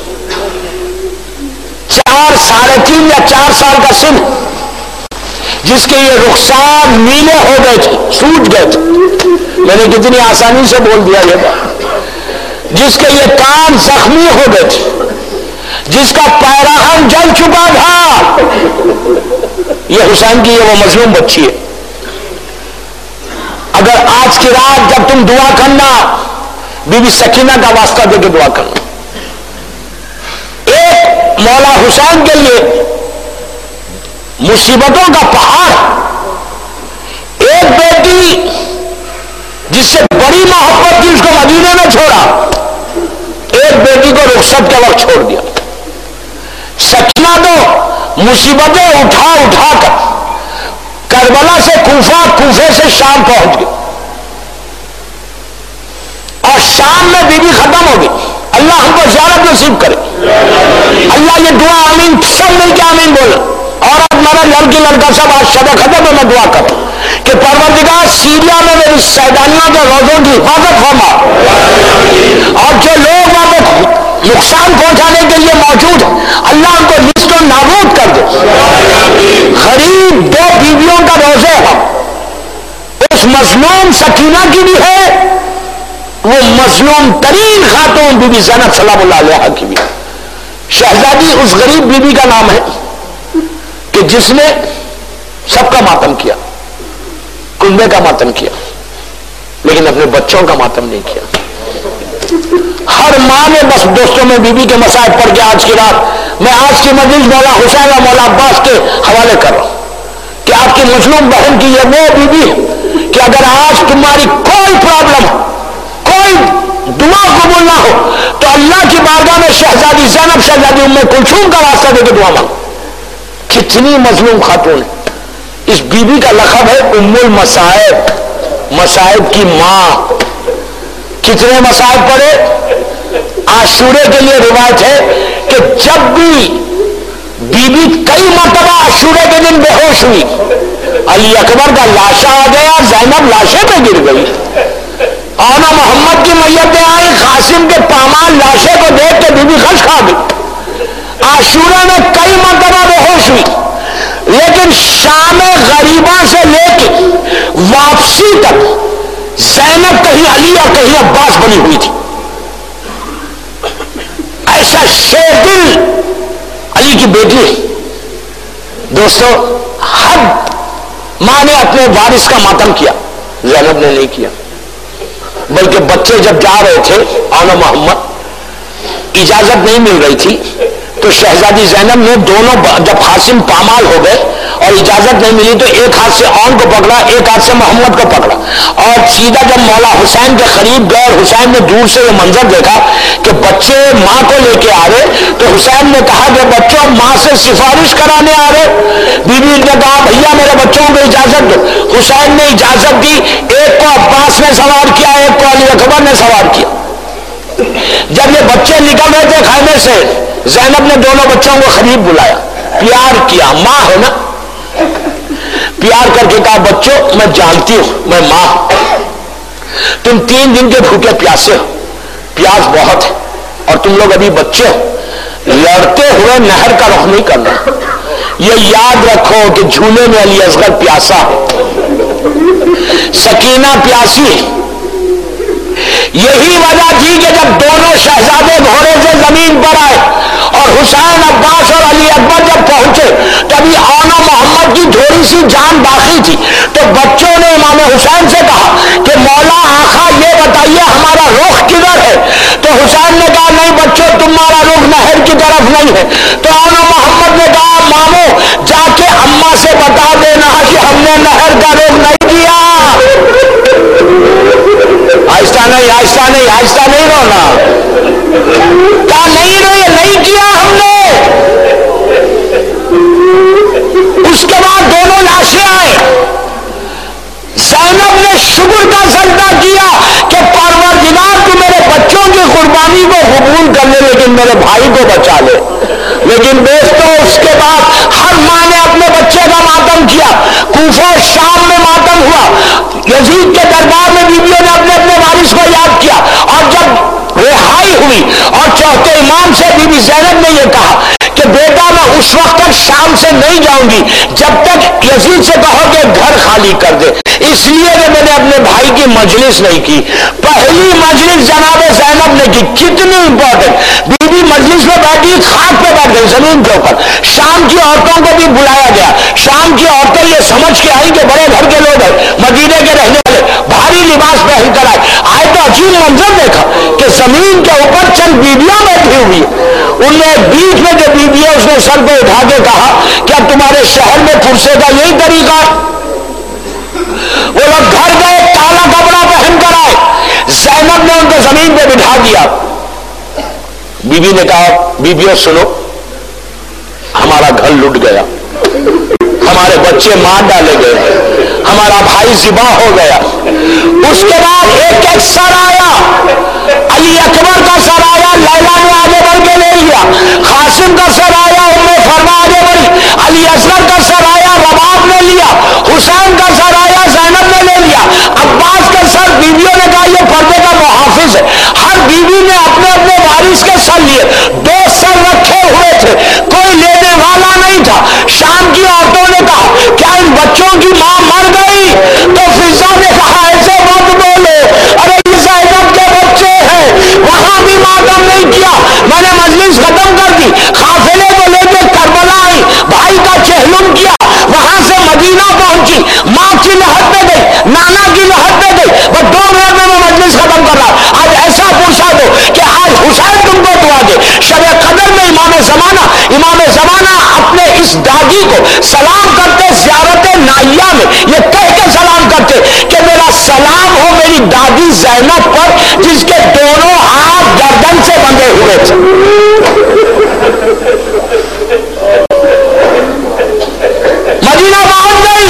4 ساڑھے 3 یا 4 سال کا سن، جس کے یہ رخسار نیلے ہو گئے تھے، سوج گئے تھے، میں نے کتنی آسانی سے بول دیا یہ بات، جس کے یہ کان زخمی ہو گئے تھے، جس کا پیراہن جل چکا تھا، یہ حسین کی یہ وہ مظلوم بچی ہے۔ اگر آج کی رات جب تم دعا کرنا، بی بی سکینہ کا واسطہ دے کے دعا کرنا، 1 مولا حسین کے لیے مصیبتوں کا پہاڑ. ایک بیٹی جس سے بڑی محبت تھی اس کو مدینے میں چھوڑا, ایک بیٹی کو رخصت کے وقت چھوڑ دیا. سکینہ تو مصیبتیں اٹھا اٹھا کر کربلا سے کوفہ, کوفے سے شام پہنچ گئی, اور شام میں بی بی ختم ہو گئی. اللہ ہم کو زیارت نصیب کرے. اللہ یہ دعا آمین, سب مل کے آمین بولو. عورت مرا لڑکی لڑکا سب آج شب ختم میں دعا کروں کہ پروردگار سیریا میں میری سیدانیوں کے روزوں کی حفاظت فرما, اور جو لوگ وہاں پہ نقصان پہنچانے کے لیے موجود ہیں اللہ ان کو نیست و نابود کر دے. غریب دو بیویوں کا روزے ہم, اس مظلوم سکینہ کی بھی ہے, وہ مظلوم ترین خاتون بی بی زینب سلام اللہ علیہا کی بھی. شہزادی اس غریب بی بی کا نام ہے کہ جس نے سب کا ماتم کیا, کنبے کا ماتم کیا, لیکن اپنے بچوں کا ماتم نہیں کیا. ہر ماں نے بس دوستوں میں بی بی کے مصائب پڑھ کے آج کی رات میں آج کی مجلس مولا حسین اور مولا عباس کے حوالے کر رہا ہوں کہ آپ کی مظلوم بہن کی یہ وہ بی بی ہے کہ اگر آج تمہاری کوئی پرابلم, کوئی دعا قبول نہ ہو تو اللہ کی بارگاہ میں شہزادی زینب, شہزادی ام کلثوم کا واسطہ دے کے دعا مانگو. کتنی مظلوم خاتون ہے. اس بی بی کا لقب ہے ام المصائب, مصائب کی ماں. کتنے مصائب پڑے؟ عاشورے کے لیے روایت ہے کہ جب بھی بی بی کئی مرتبہ عاشورے کے دن بے ہوش ہوئی, علی اکبر کا لاشا آ گیا, زینب لاشے پہ گر گئی, آنا محمد کی میتیں آئی, قاسم کے پامال لاشے کو دیکھ کے بی بی خش کھا گئی. عاشورہ میں کئی مرتبہ بے ہوش ہوئی, لیکن شام غریبہ سے لے کے واپسی تک زینب کہیں علی اور کہیں عباس بنی ہوئی تھی. ایسا شیر دل علی کی بیٹی ہے. دوستو, حد ماں نے اپنے وارث کا ماتم کیا, زینب نے نہیں کیا, بلکہ بچے جب جا رہے تھے آنا محمد, اجازت نہیں مل رہی تھی تو شہزادی زینب نے دونوں, جب قاسم پامال ہو گئے اور اجازت نہیں ملی تو ایک ہاتھ سے اون کو پکڑا, ایک ہاتھ سے محمد کو پکڑا, اور سیدھا جب مولا حسین کے قریب گئے اور حسین نے دور سے یہ منظر دیکھا کہ بچے ماں کو لے کے آ رہے, تو حسین نے کہا کہ بچوں ماں سے سفارش کرانے آ رہے. بی بی نے کہا بھیا میرے بچوں کو اجازت دو. حسین نے اجازت دی, ایک کو عباس نے سوار کیا, ایک کو علی اکبر نے سوار کیا. جب یہ بچے نکل رہے تھے خیمے سے, زینب نے دونوں بچوں کو قریب بلایا, پیار کیا, ماں ہے نا, پیار کر کے کہا بچوں میں جانتی ہوں میں ماں ہوں, تم 3 دن کے بھوکے پیاسے ہو, پیاس بہت ہے, اور تم لوگ ابھی بچے ہو, لڑتے ہوئے نہر کا رخ نہیں کرنا. یہ یاد رکھو کہ جھولے میں علی اصغر پیاسا ہے, سکینہ پیاسی ہے. یہی وجہ تھی کہ جب دونوں شہزادے گھوڑے سے زمین پر آئے اور حسین, عباس اور علی اکبر جب پہنچے تبھی آنا محمد کی تھوڑی سی جان باقی تھی, تو بچوں نے امام حسین سے کہا کہ مولا آقا یہ بتائیے ہمارا رخ کدھر ہے؟ تو حسین نے کہا نہیں بچوں تمہارا رخ نہر کی طرف نہیں ہے. تو آنا محمد نے کہا مامو جا کے اماں سے بتا دینا کہ ہم نے نہر کا رخ نہیں کیا. آہستہ نہیں, آہستہ نہیں, آہستہ نہیں رونا, کہا نہیں روئے, نہیں کیا ہم نے. اس کے بعد دونوں لاشیں آئے, زینب نے شکر کا سجدہ کیا کہ پروردگار تو میرے بچوں کی قربانی کو قبول کر لے لیکن میرے بھائی کو بچا لے. لیکن دوستوں اس کے بعد ہر ماں نے اپنے بچے کا ماتم کیا. کوفہ شام میں ماتم ہوا, یزید کے دربار میں بیویوں نے اپنے اپنے وارث کو یاد کیا, اور جب رہائی ہوئی اور چوتھے امام سے بی بی زینب نے یہ کہا کہ بیٹا میں اس وقت تک شام سے نہیں جاؤں گی جب تک یزید سے کہو کہ گھر خالی کر دے. اس لیے کہ میں نے اپنے بھائی کی مجلس نہیں کی. پہلی مجلس جناب زینب نے کی, کتنی امپورٹنٹ. بی بی مجلس میں بیٹھی, خاک پہ بیٹھ گئی زمین کے اوپر. شام کی عورتوں کو بھی بلایا گیا. شام کی عورتیں یہ سمجھ کے آئی کہ بڑے گھر کے لوگ ہیں, مدینے کے رہنے والے, بھاری لباس پہن کر آئے. آئے تو عجیب منظر دیکھا کہ زمین کے اوپر چند بیویاں بیٹھی ہوئی, ان نے بیچ میں جو بیوی ہے اس نے سر پہ اٹھا کے کہا کیا تمہارے شہر میں پھرسے کا یہی طریقہ ہے؟ وہ لوگ گھر گئے، کالا کپڑا پہن کر آئے، زینب نے ان کو زمین پہ بٹھا دیا. بیوی نے کہا بیویوں سنو، ہمارا گھر لٹ گیا، ہمارے بچے مار ڈالے گئے، ہمارا بھائی ذبح ہو گیا. اس کے بعد ایک ایک سر آیا، علی اکبر کا سر آیا، لیلا نے آگے بڑھ کے لے لیا، قاسم کا سر آیا، ام فرما آگے بڑھی، علی اصغر کا سر آیا، رباب نے لیا، حسین کا سر آیا، زینب نے لے لیا، عباس کا سر بیویوں نے کہا یہ پردے کا محافظ ہے. ہر بیوی نے اپنے اپنے وارث کے سر لیے، 2 سر رکھے ہوئے تھے، کوئی لینے والا نہیں تھا. شام کی عورتوں نے کہا کیا ان بچوں کی ماں مر گئی؟ تو فضا نے کہا ایسے مت بولو، ارے یہ زینب کے بچے ہیں، وہاں بھی ماتم نہیں کیا، میں نے مجلس ختم کر دی، قافلے کو لے کے کربلا آئی، بھائی کا چہلم کیا، وہاں سے مدینہ پہنچی، ماں کی لحد پہ گئی، نانا کی لحد پہ گئی، بس 2 منٹ میں مجلس ختم کر رہا. آج ایسا پوچھا دو کہ آج حسین تم کو دعا دے. شب قدر میں امام زمانہ اپنے اس دادی کو سلام کرتے، زیارت نائیہ میں یہ کہہ کے سلام کرتے کہ میرا سلام ہو میری دادی زینب پر جس کے دونوں ہاتھ گردن سے بندھے ہوئے تھے. مدینہ پہنچ گئی،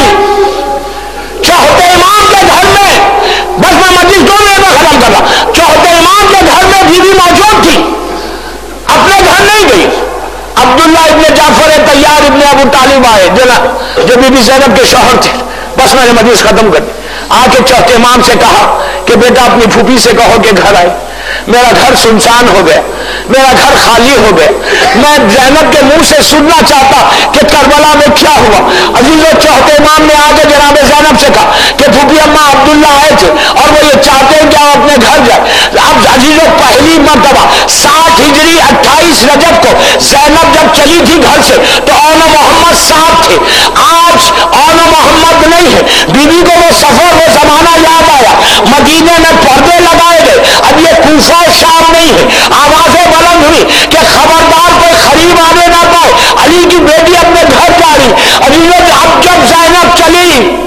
چوتھے امام کے گھر میں، بس میں مجلس 2 منٹ میں ختم کر رہا، چوتھے امام کے گھر میں بیوی موجود تھی، اپنے گھر نہیں گئی. عبداللہ ابن جعفر طیار ابن ابو طالب آئے جو بی بی زینب کے شوہر تھے. بس میں نے مجلس ختم کر دی. آ کے چوتھے امام سے کہا کہ بیٹا اپنی پھوپھی سے کہو کہ گھر آئے. میرا گھر سنسان ہو گیا، میرا گھر خالی ہو گیا، میں زینب کے منہ سے سننا چاہتا کہ کربلا میں کیا ہوا. عزیزو چوتھے امام نے آگے جناب زینب سے کہا کہ پھوپھی اماں عبداللہ آئے تھے اور وہ یہ چاہتے ہیں کہ آپ اپنے گھر جائیں. اب عزیزو پہلی مرتبہ 60 ہجری 28 رجب کو زینب جب چلی تھی گھر سے تو اون محمد ساتھ تھے. آج اون محمد نہیں ہے. بیوی کو وہ سفر وہ زمانہ یاد آیا، مدینے میں پردے لگائے گئے. اب یہ کوفہ شام نہیں ہے. آوازیں بلند ہوئی کہ خبردار کوئی قریب آنے نہ پائے، علی کی بیٹی اپنے گھر جا رہی. اب جب زینب چلی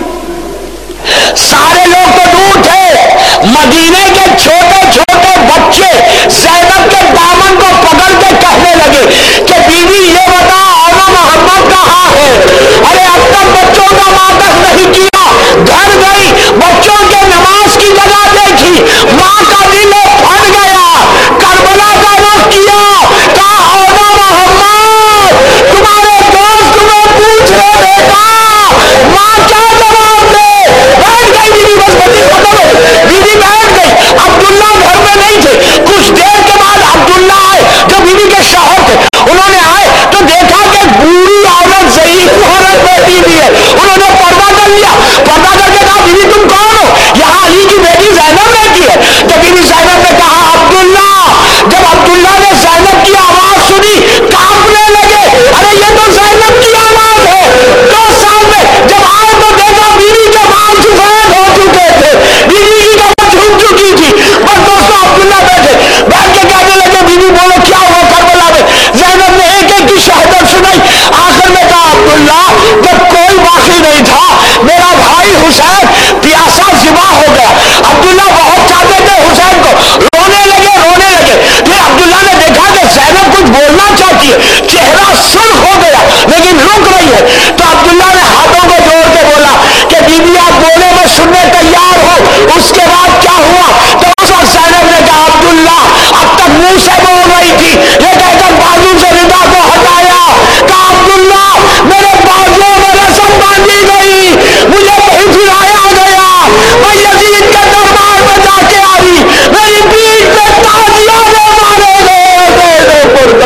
سارے لوگ تو دور تھے، مدینے کے چھوٹے چھوٹے بچے زینب کے دامن کو پکڑ کے کہنے لگے کہ بیوی یہ بتا اون محمد کہاں ہے؟ ارے اب تک بچوں کا ماتم نہیں کیا. گھر گئی، بچوں کے نماز کی جگہ دیکھی، ماں کا دل پھٹ گیا، کربلا کا رخ کیا، کہا اون محمد تمہارے دوست تمہیں پوچھ رہے بیٹا ماں کیا جواب دے. بیٹھ گئی بیوی، بس بچی ختم ہو گئی، بیوی بیٹھ گئی. عبداللہ گھر میں نہیں تھے. کچھ دیر کے بعد عبداللہ آئے جو بیوی کے شوہر تھے. انہوں نے آئے تو دیکھا کہ بوڑھی عورت ضعیف عورت بیٹھی ہوئی ہے. انہوں نے پردہ کر لیا، پردہ کر کے کہا بیوی تم کون ہو؟ یہاں علی کی بیٹی زینب بیٹھی ہے. تو بیوی زینب نے کہا عبداللہ. جب عبداللہ نے زینب کی آواز سنی کانپنے لگے، ارے یہ تو زینب کی آواز ہے. 2 سال میں جب آئے تو دیکھا بیوی کے بال سفید ہو چکے تھے، بیوی کی کمر جھک چکی تھی. بس دوستوں عبداللہ بیٹھ کے کہنے لگے بیوی بولو کیا ہوا کربلا میں؟ زینب نے ایک ایک کی شہادت سنائی. آخر میں کہا عبداللہ جب کوئی باقی نہیں تھا میرا بھائی حسین پیاسا ذبح ہو گیا. عبداللہ بہت چاہتے تھے حسین کو، رونے لگے. پھر عبداللہ نے دیکھا کہ زینب کچھ بولنا چاہتی ہے، چہرہ سرخ ہو گیا لیکن رک رہی ہے. تو عبداللہ نے ہاتھوں کو جوڑ کے بولا کہ بیوی آپ بولے میں سننے تیار ہوں، اس کے بعد کیا ہوا؟ تو اس وقت زینب نے کہا عبداللہ اب تک منہ سے بول رہی تھی، یہ کہہ کر بازو سے ردا کو ہٹایا. کہا عبداللہ میرے بازو میں رسم باندھی گئی، مجھے پھرایا گیا، میں یزید کے دربار میں جا کے آئی، میری پیٹھ پہ تازیاں مارے گئے.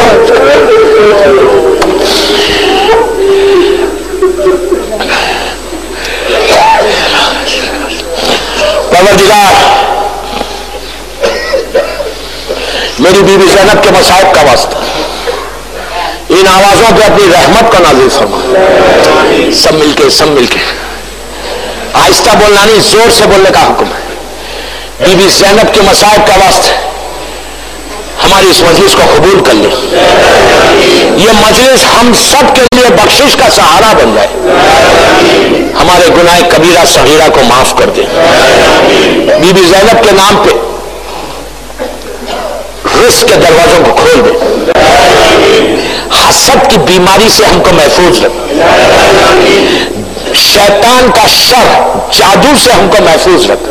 پروردگار میری بیوی زینب کے مصائب کا واسطہ ان آوازوں پہ اپنی رحمت کا نازل فرما. سب مل کے آہستہ بولنا نہیں، زور سے بولنے کا حکم ہے. بی بی زینب کے مصائب کا واسطہ ہماری اس مجلس کو قبول کر لے. یہ مجلس ہم سب کے لیے بخشش کا سہارا بن جائے. ہمارے گناہ کبیرہ صغیرہ کو معاف کر دے. بی بی زینب کے نام پہ رزق کے دروازوں کو کھول دے. حسد کی بیماری سے ہم کو محفوظ رکھ. شیطان کا شر جادو سے ہم کو محفوظ رکھ.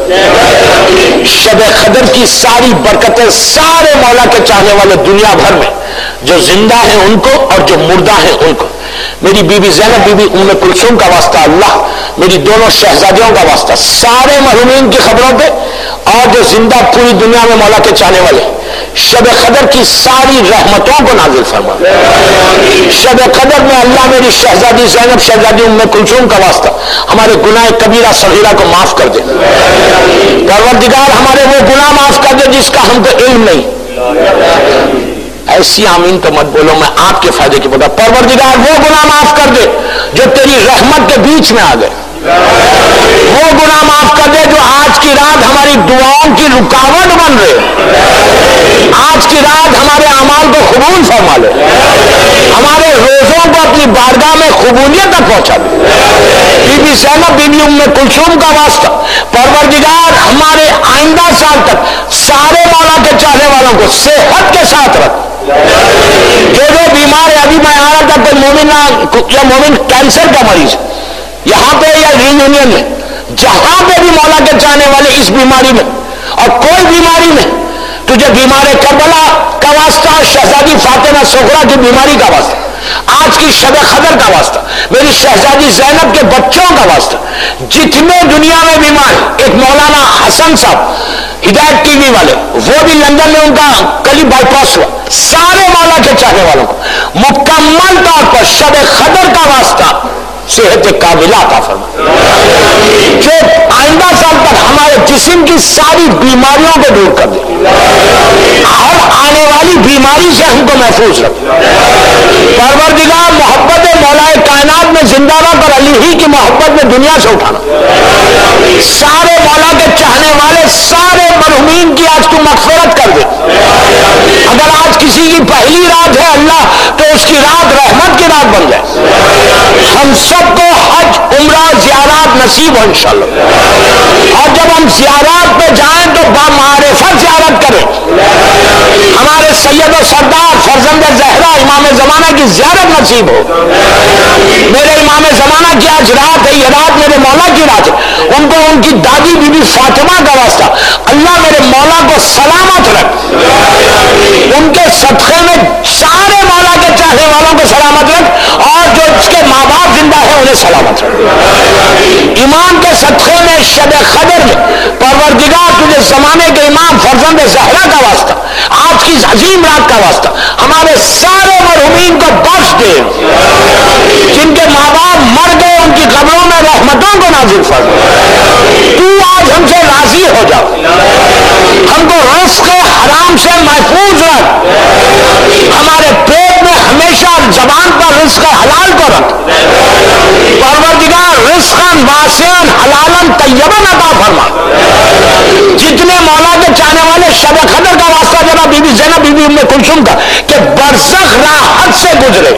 شب قدر کی ساری برکتیں سارے مولا کے چاہنے والے دنیا بھر میں جو زندہ ہیں ان کو اور جو مردہ ہیں ان کو. میری بی بی زینب بی بی ام کلثوم کا واسطہ اللہ، میری دونوں شہزادیوں کا واسطہ، سارے محرومین کی خبروں پہ اور جو زندہ پوری دنیا میں مولا کے چاہنے والے شب قدر کی ساری رحمتوں کو نازل فرما. شب قدر میں اللہ میری شہزادی زینب شہزادی ام کلثوم کا واسطہ ہمارے گناہ کبیرہ صغیرہ کو معاف کر دے. پروردگار ہمارے وہ گناہ معاف کر دے جس کا ہم کو علم نہیں. ایسی آمین تو مت بولو، میں آپ کے فائدے کی بتا. پروردگار وہ گناہ معاف کر دے جو تیری رحمت کے بیچ میں آ گئے. وہ گناہ معاف کر دے جو آج کی رات ہماری دعاؤں کی رکاوٹ بن رہے. آج کی رات ہمارے اعمال کو قبول فرما لے. ہمارے روزوں کو اپنی بارگاہ میں قبولیت تک پہنچا دے. بی بی زینب بی بی ام کلثوم کا واسطہ پروردگار ہمارے آئندہ سال تک سارے مولا کے چاہنے والوں کو صحت کے ساتھ رکھ. جو بیمار ہے، ابھی میں آ رہا تھا کوئی مومن کینسر کا مریض یہاں پہ یا ریونین میں، جہاں پہ بھی مولا کے چاہنے والے اس بیماری میں اور کوئی بیماری میں، تجھے بیمار کربلا کا واسطہ، شہزادی فاطمہ سغرا کی بیماری کا واسطہ، آج کی شب قدر کا واسطہ، میری شہزادی زینب کے بچوں کا واسطہ، جتنے دنیا میں بیمار ہیں. ایک مولانا حسن صاحب ہدایت ٹی وی والے، وہ بھی لندن میں ان کا کلی بائی پاس ہوا. سارے مولا کے چاہنے والوں کو مکمل طور پر شب قدر کا واسطہ صحت کاملہ عطا فرما. جو آئندہ سال تک ہمارے جسم کی ساری بیماریوں کو دور کر دے. ہر آنے والی بیماری سے ہم کو محفوظ رکھ. پروردگار محبت مولا کائنات میں زندہ رہ کر علی ہی کی محبت میں دنیا سے اٹھانا. سارے مولا کے چاہنے والے سارے مرحومین کی آج تو مغفرت کر دے. اگر آج کسی کی پہلی رات ہے اللہ تو اس کی رات رحمت کی رات بن جائے. ہم سب کو حج عمرہ زیارات نصیب ہو انشاءاللہ. اور جب ہم زیارات پہ جائیں تو بامعرفت زیارت کریں. ہمارے سید و سردار فرزند زہرا امام زمانہ کی زیارت نصیب ہو. میرے امام زمانہ کی آج رات ہے، یہ رات میرے مولا کی رات ہے. ان کو ان کی دادی بی بی فاطمہ کا واسطہ اللہ میرے مولا کو سلامت رکھ. ان کے صدقے میں سارے مولا کے چاہنے والوں کو سلامت رکھ، اور جو اس کے ماں باپ زندہ ہے انہیں سلامت رکھ. امام کے صدقے میں شب قدر میں پروردگار تجھے زمانے کے امام فرزند زہرا کا واسطہ آج کی عظیم رات کا واسطہ ہمارے سارے مرحومین کو بخش دے. جن کے ماں باپ مر گئے ان کی قبروں میں رحمتوں کو نازل فرما. تو آج ہم سے راضی ہو جا. ہم کو رزق حرام سے محفوظ رکھ. ہمارے پیٹ میں ہمیشہ زبان پر رزق حلال کو رکھ. پروردگار رزقاً واسعاً حلالً طیباً عطا فرما. جتنے مولا کے چاہنے والے شب قدر کا واسطہ جناب بی بی زینب بی بی ام کلثوم کا کہ برزخ راحت سے گزرے.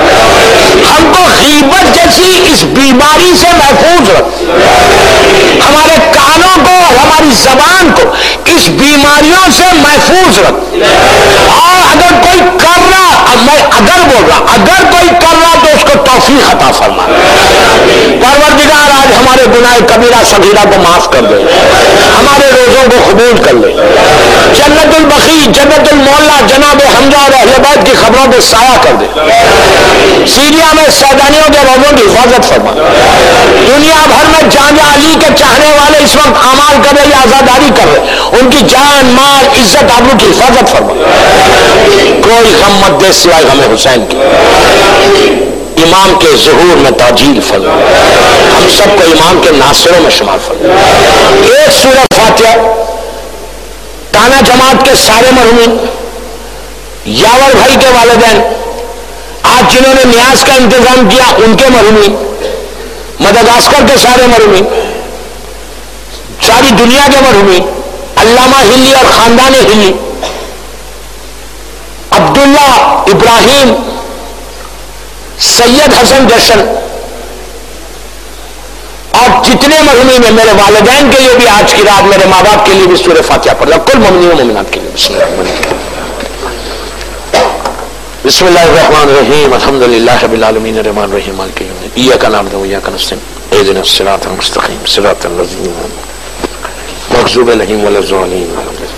ہم کو غیبت جیسی اس بیماری سے محفوظ رکھ. ہمارے کانوں کو اور ہماری زبان کو اس بیماریوں سے محفوظ رکھ. اور اگر کوئی کر رہا، میں اگر بول رہا، اگر کوئی کر رہا تو اس کو توفیق عطا فرما. پروردگار آج ہمارے گناہ کبیرہ صغیرہ کو معاف کر دے. ہمارے روزوں کو قبول کر لے. جنت البقیع جنت المولا جناب حمزہ اور اہل بیت کی خبروں پہ سایہ کر دے. سیریا میں سیدانیوں کے روزوں کی حفاظت فرما. دنیا بھر میں جہاں جہاں علی کے چاہنے والے اس وقت اعمال کر رہے یا آزاداری کر رہے، ان کی جان مال عزت آبرو کی حفاظت فرما. کوئی غم مت دے سوائے غم حسین کی. امام کے ظہور میں تعجیل فرما. ہم سب کو امام کے ناصروں میں شمار فرما. ایک سورہ فاتحہ تانا جماعت کے سارے مرحومین، یاور بھائی کے والدین، آج جنہوں نے نیاز کا انتظام کیا ان کے مرحومین، مدغاسکر کے سارے مرحومین، ساری دنیا کے مرحومین، علامہ ہلی اور خاندان ہلی، ابراہیم، سید حسن جشن اور جتنے مرحومین ہیں، میرے والدین کے لیے بھی آج کی رات، میرے ماں باپ کے لیے بھی سورہ فاتحہ پڑھ رہا، کل مومنین و مومنات کے لیے. بسم اللہ الرحمن الرحیم. بسم اللہ الرحمن الرحیم. الحمد للہ رب العالمین الرحمن الرحیم مالک یوم الدین ایاک نعبد و ایاک نستعین اهدنا الصراط المستقیم صراط الذین انعمت غیر المغضوب علیہم ولا الضالین.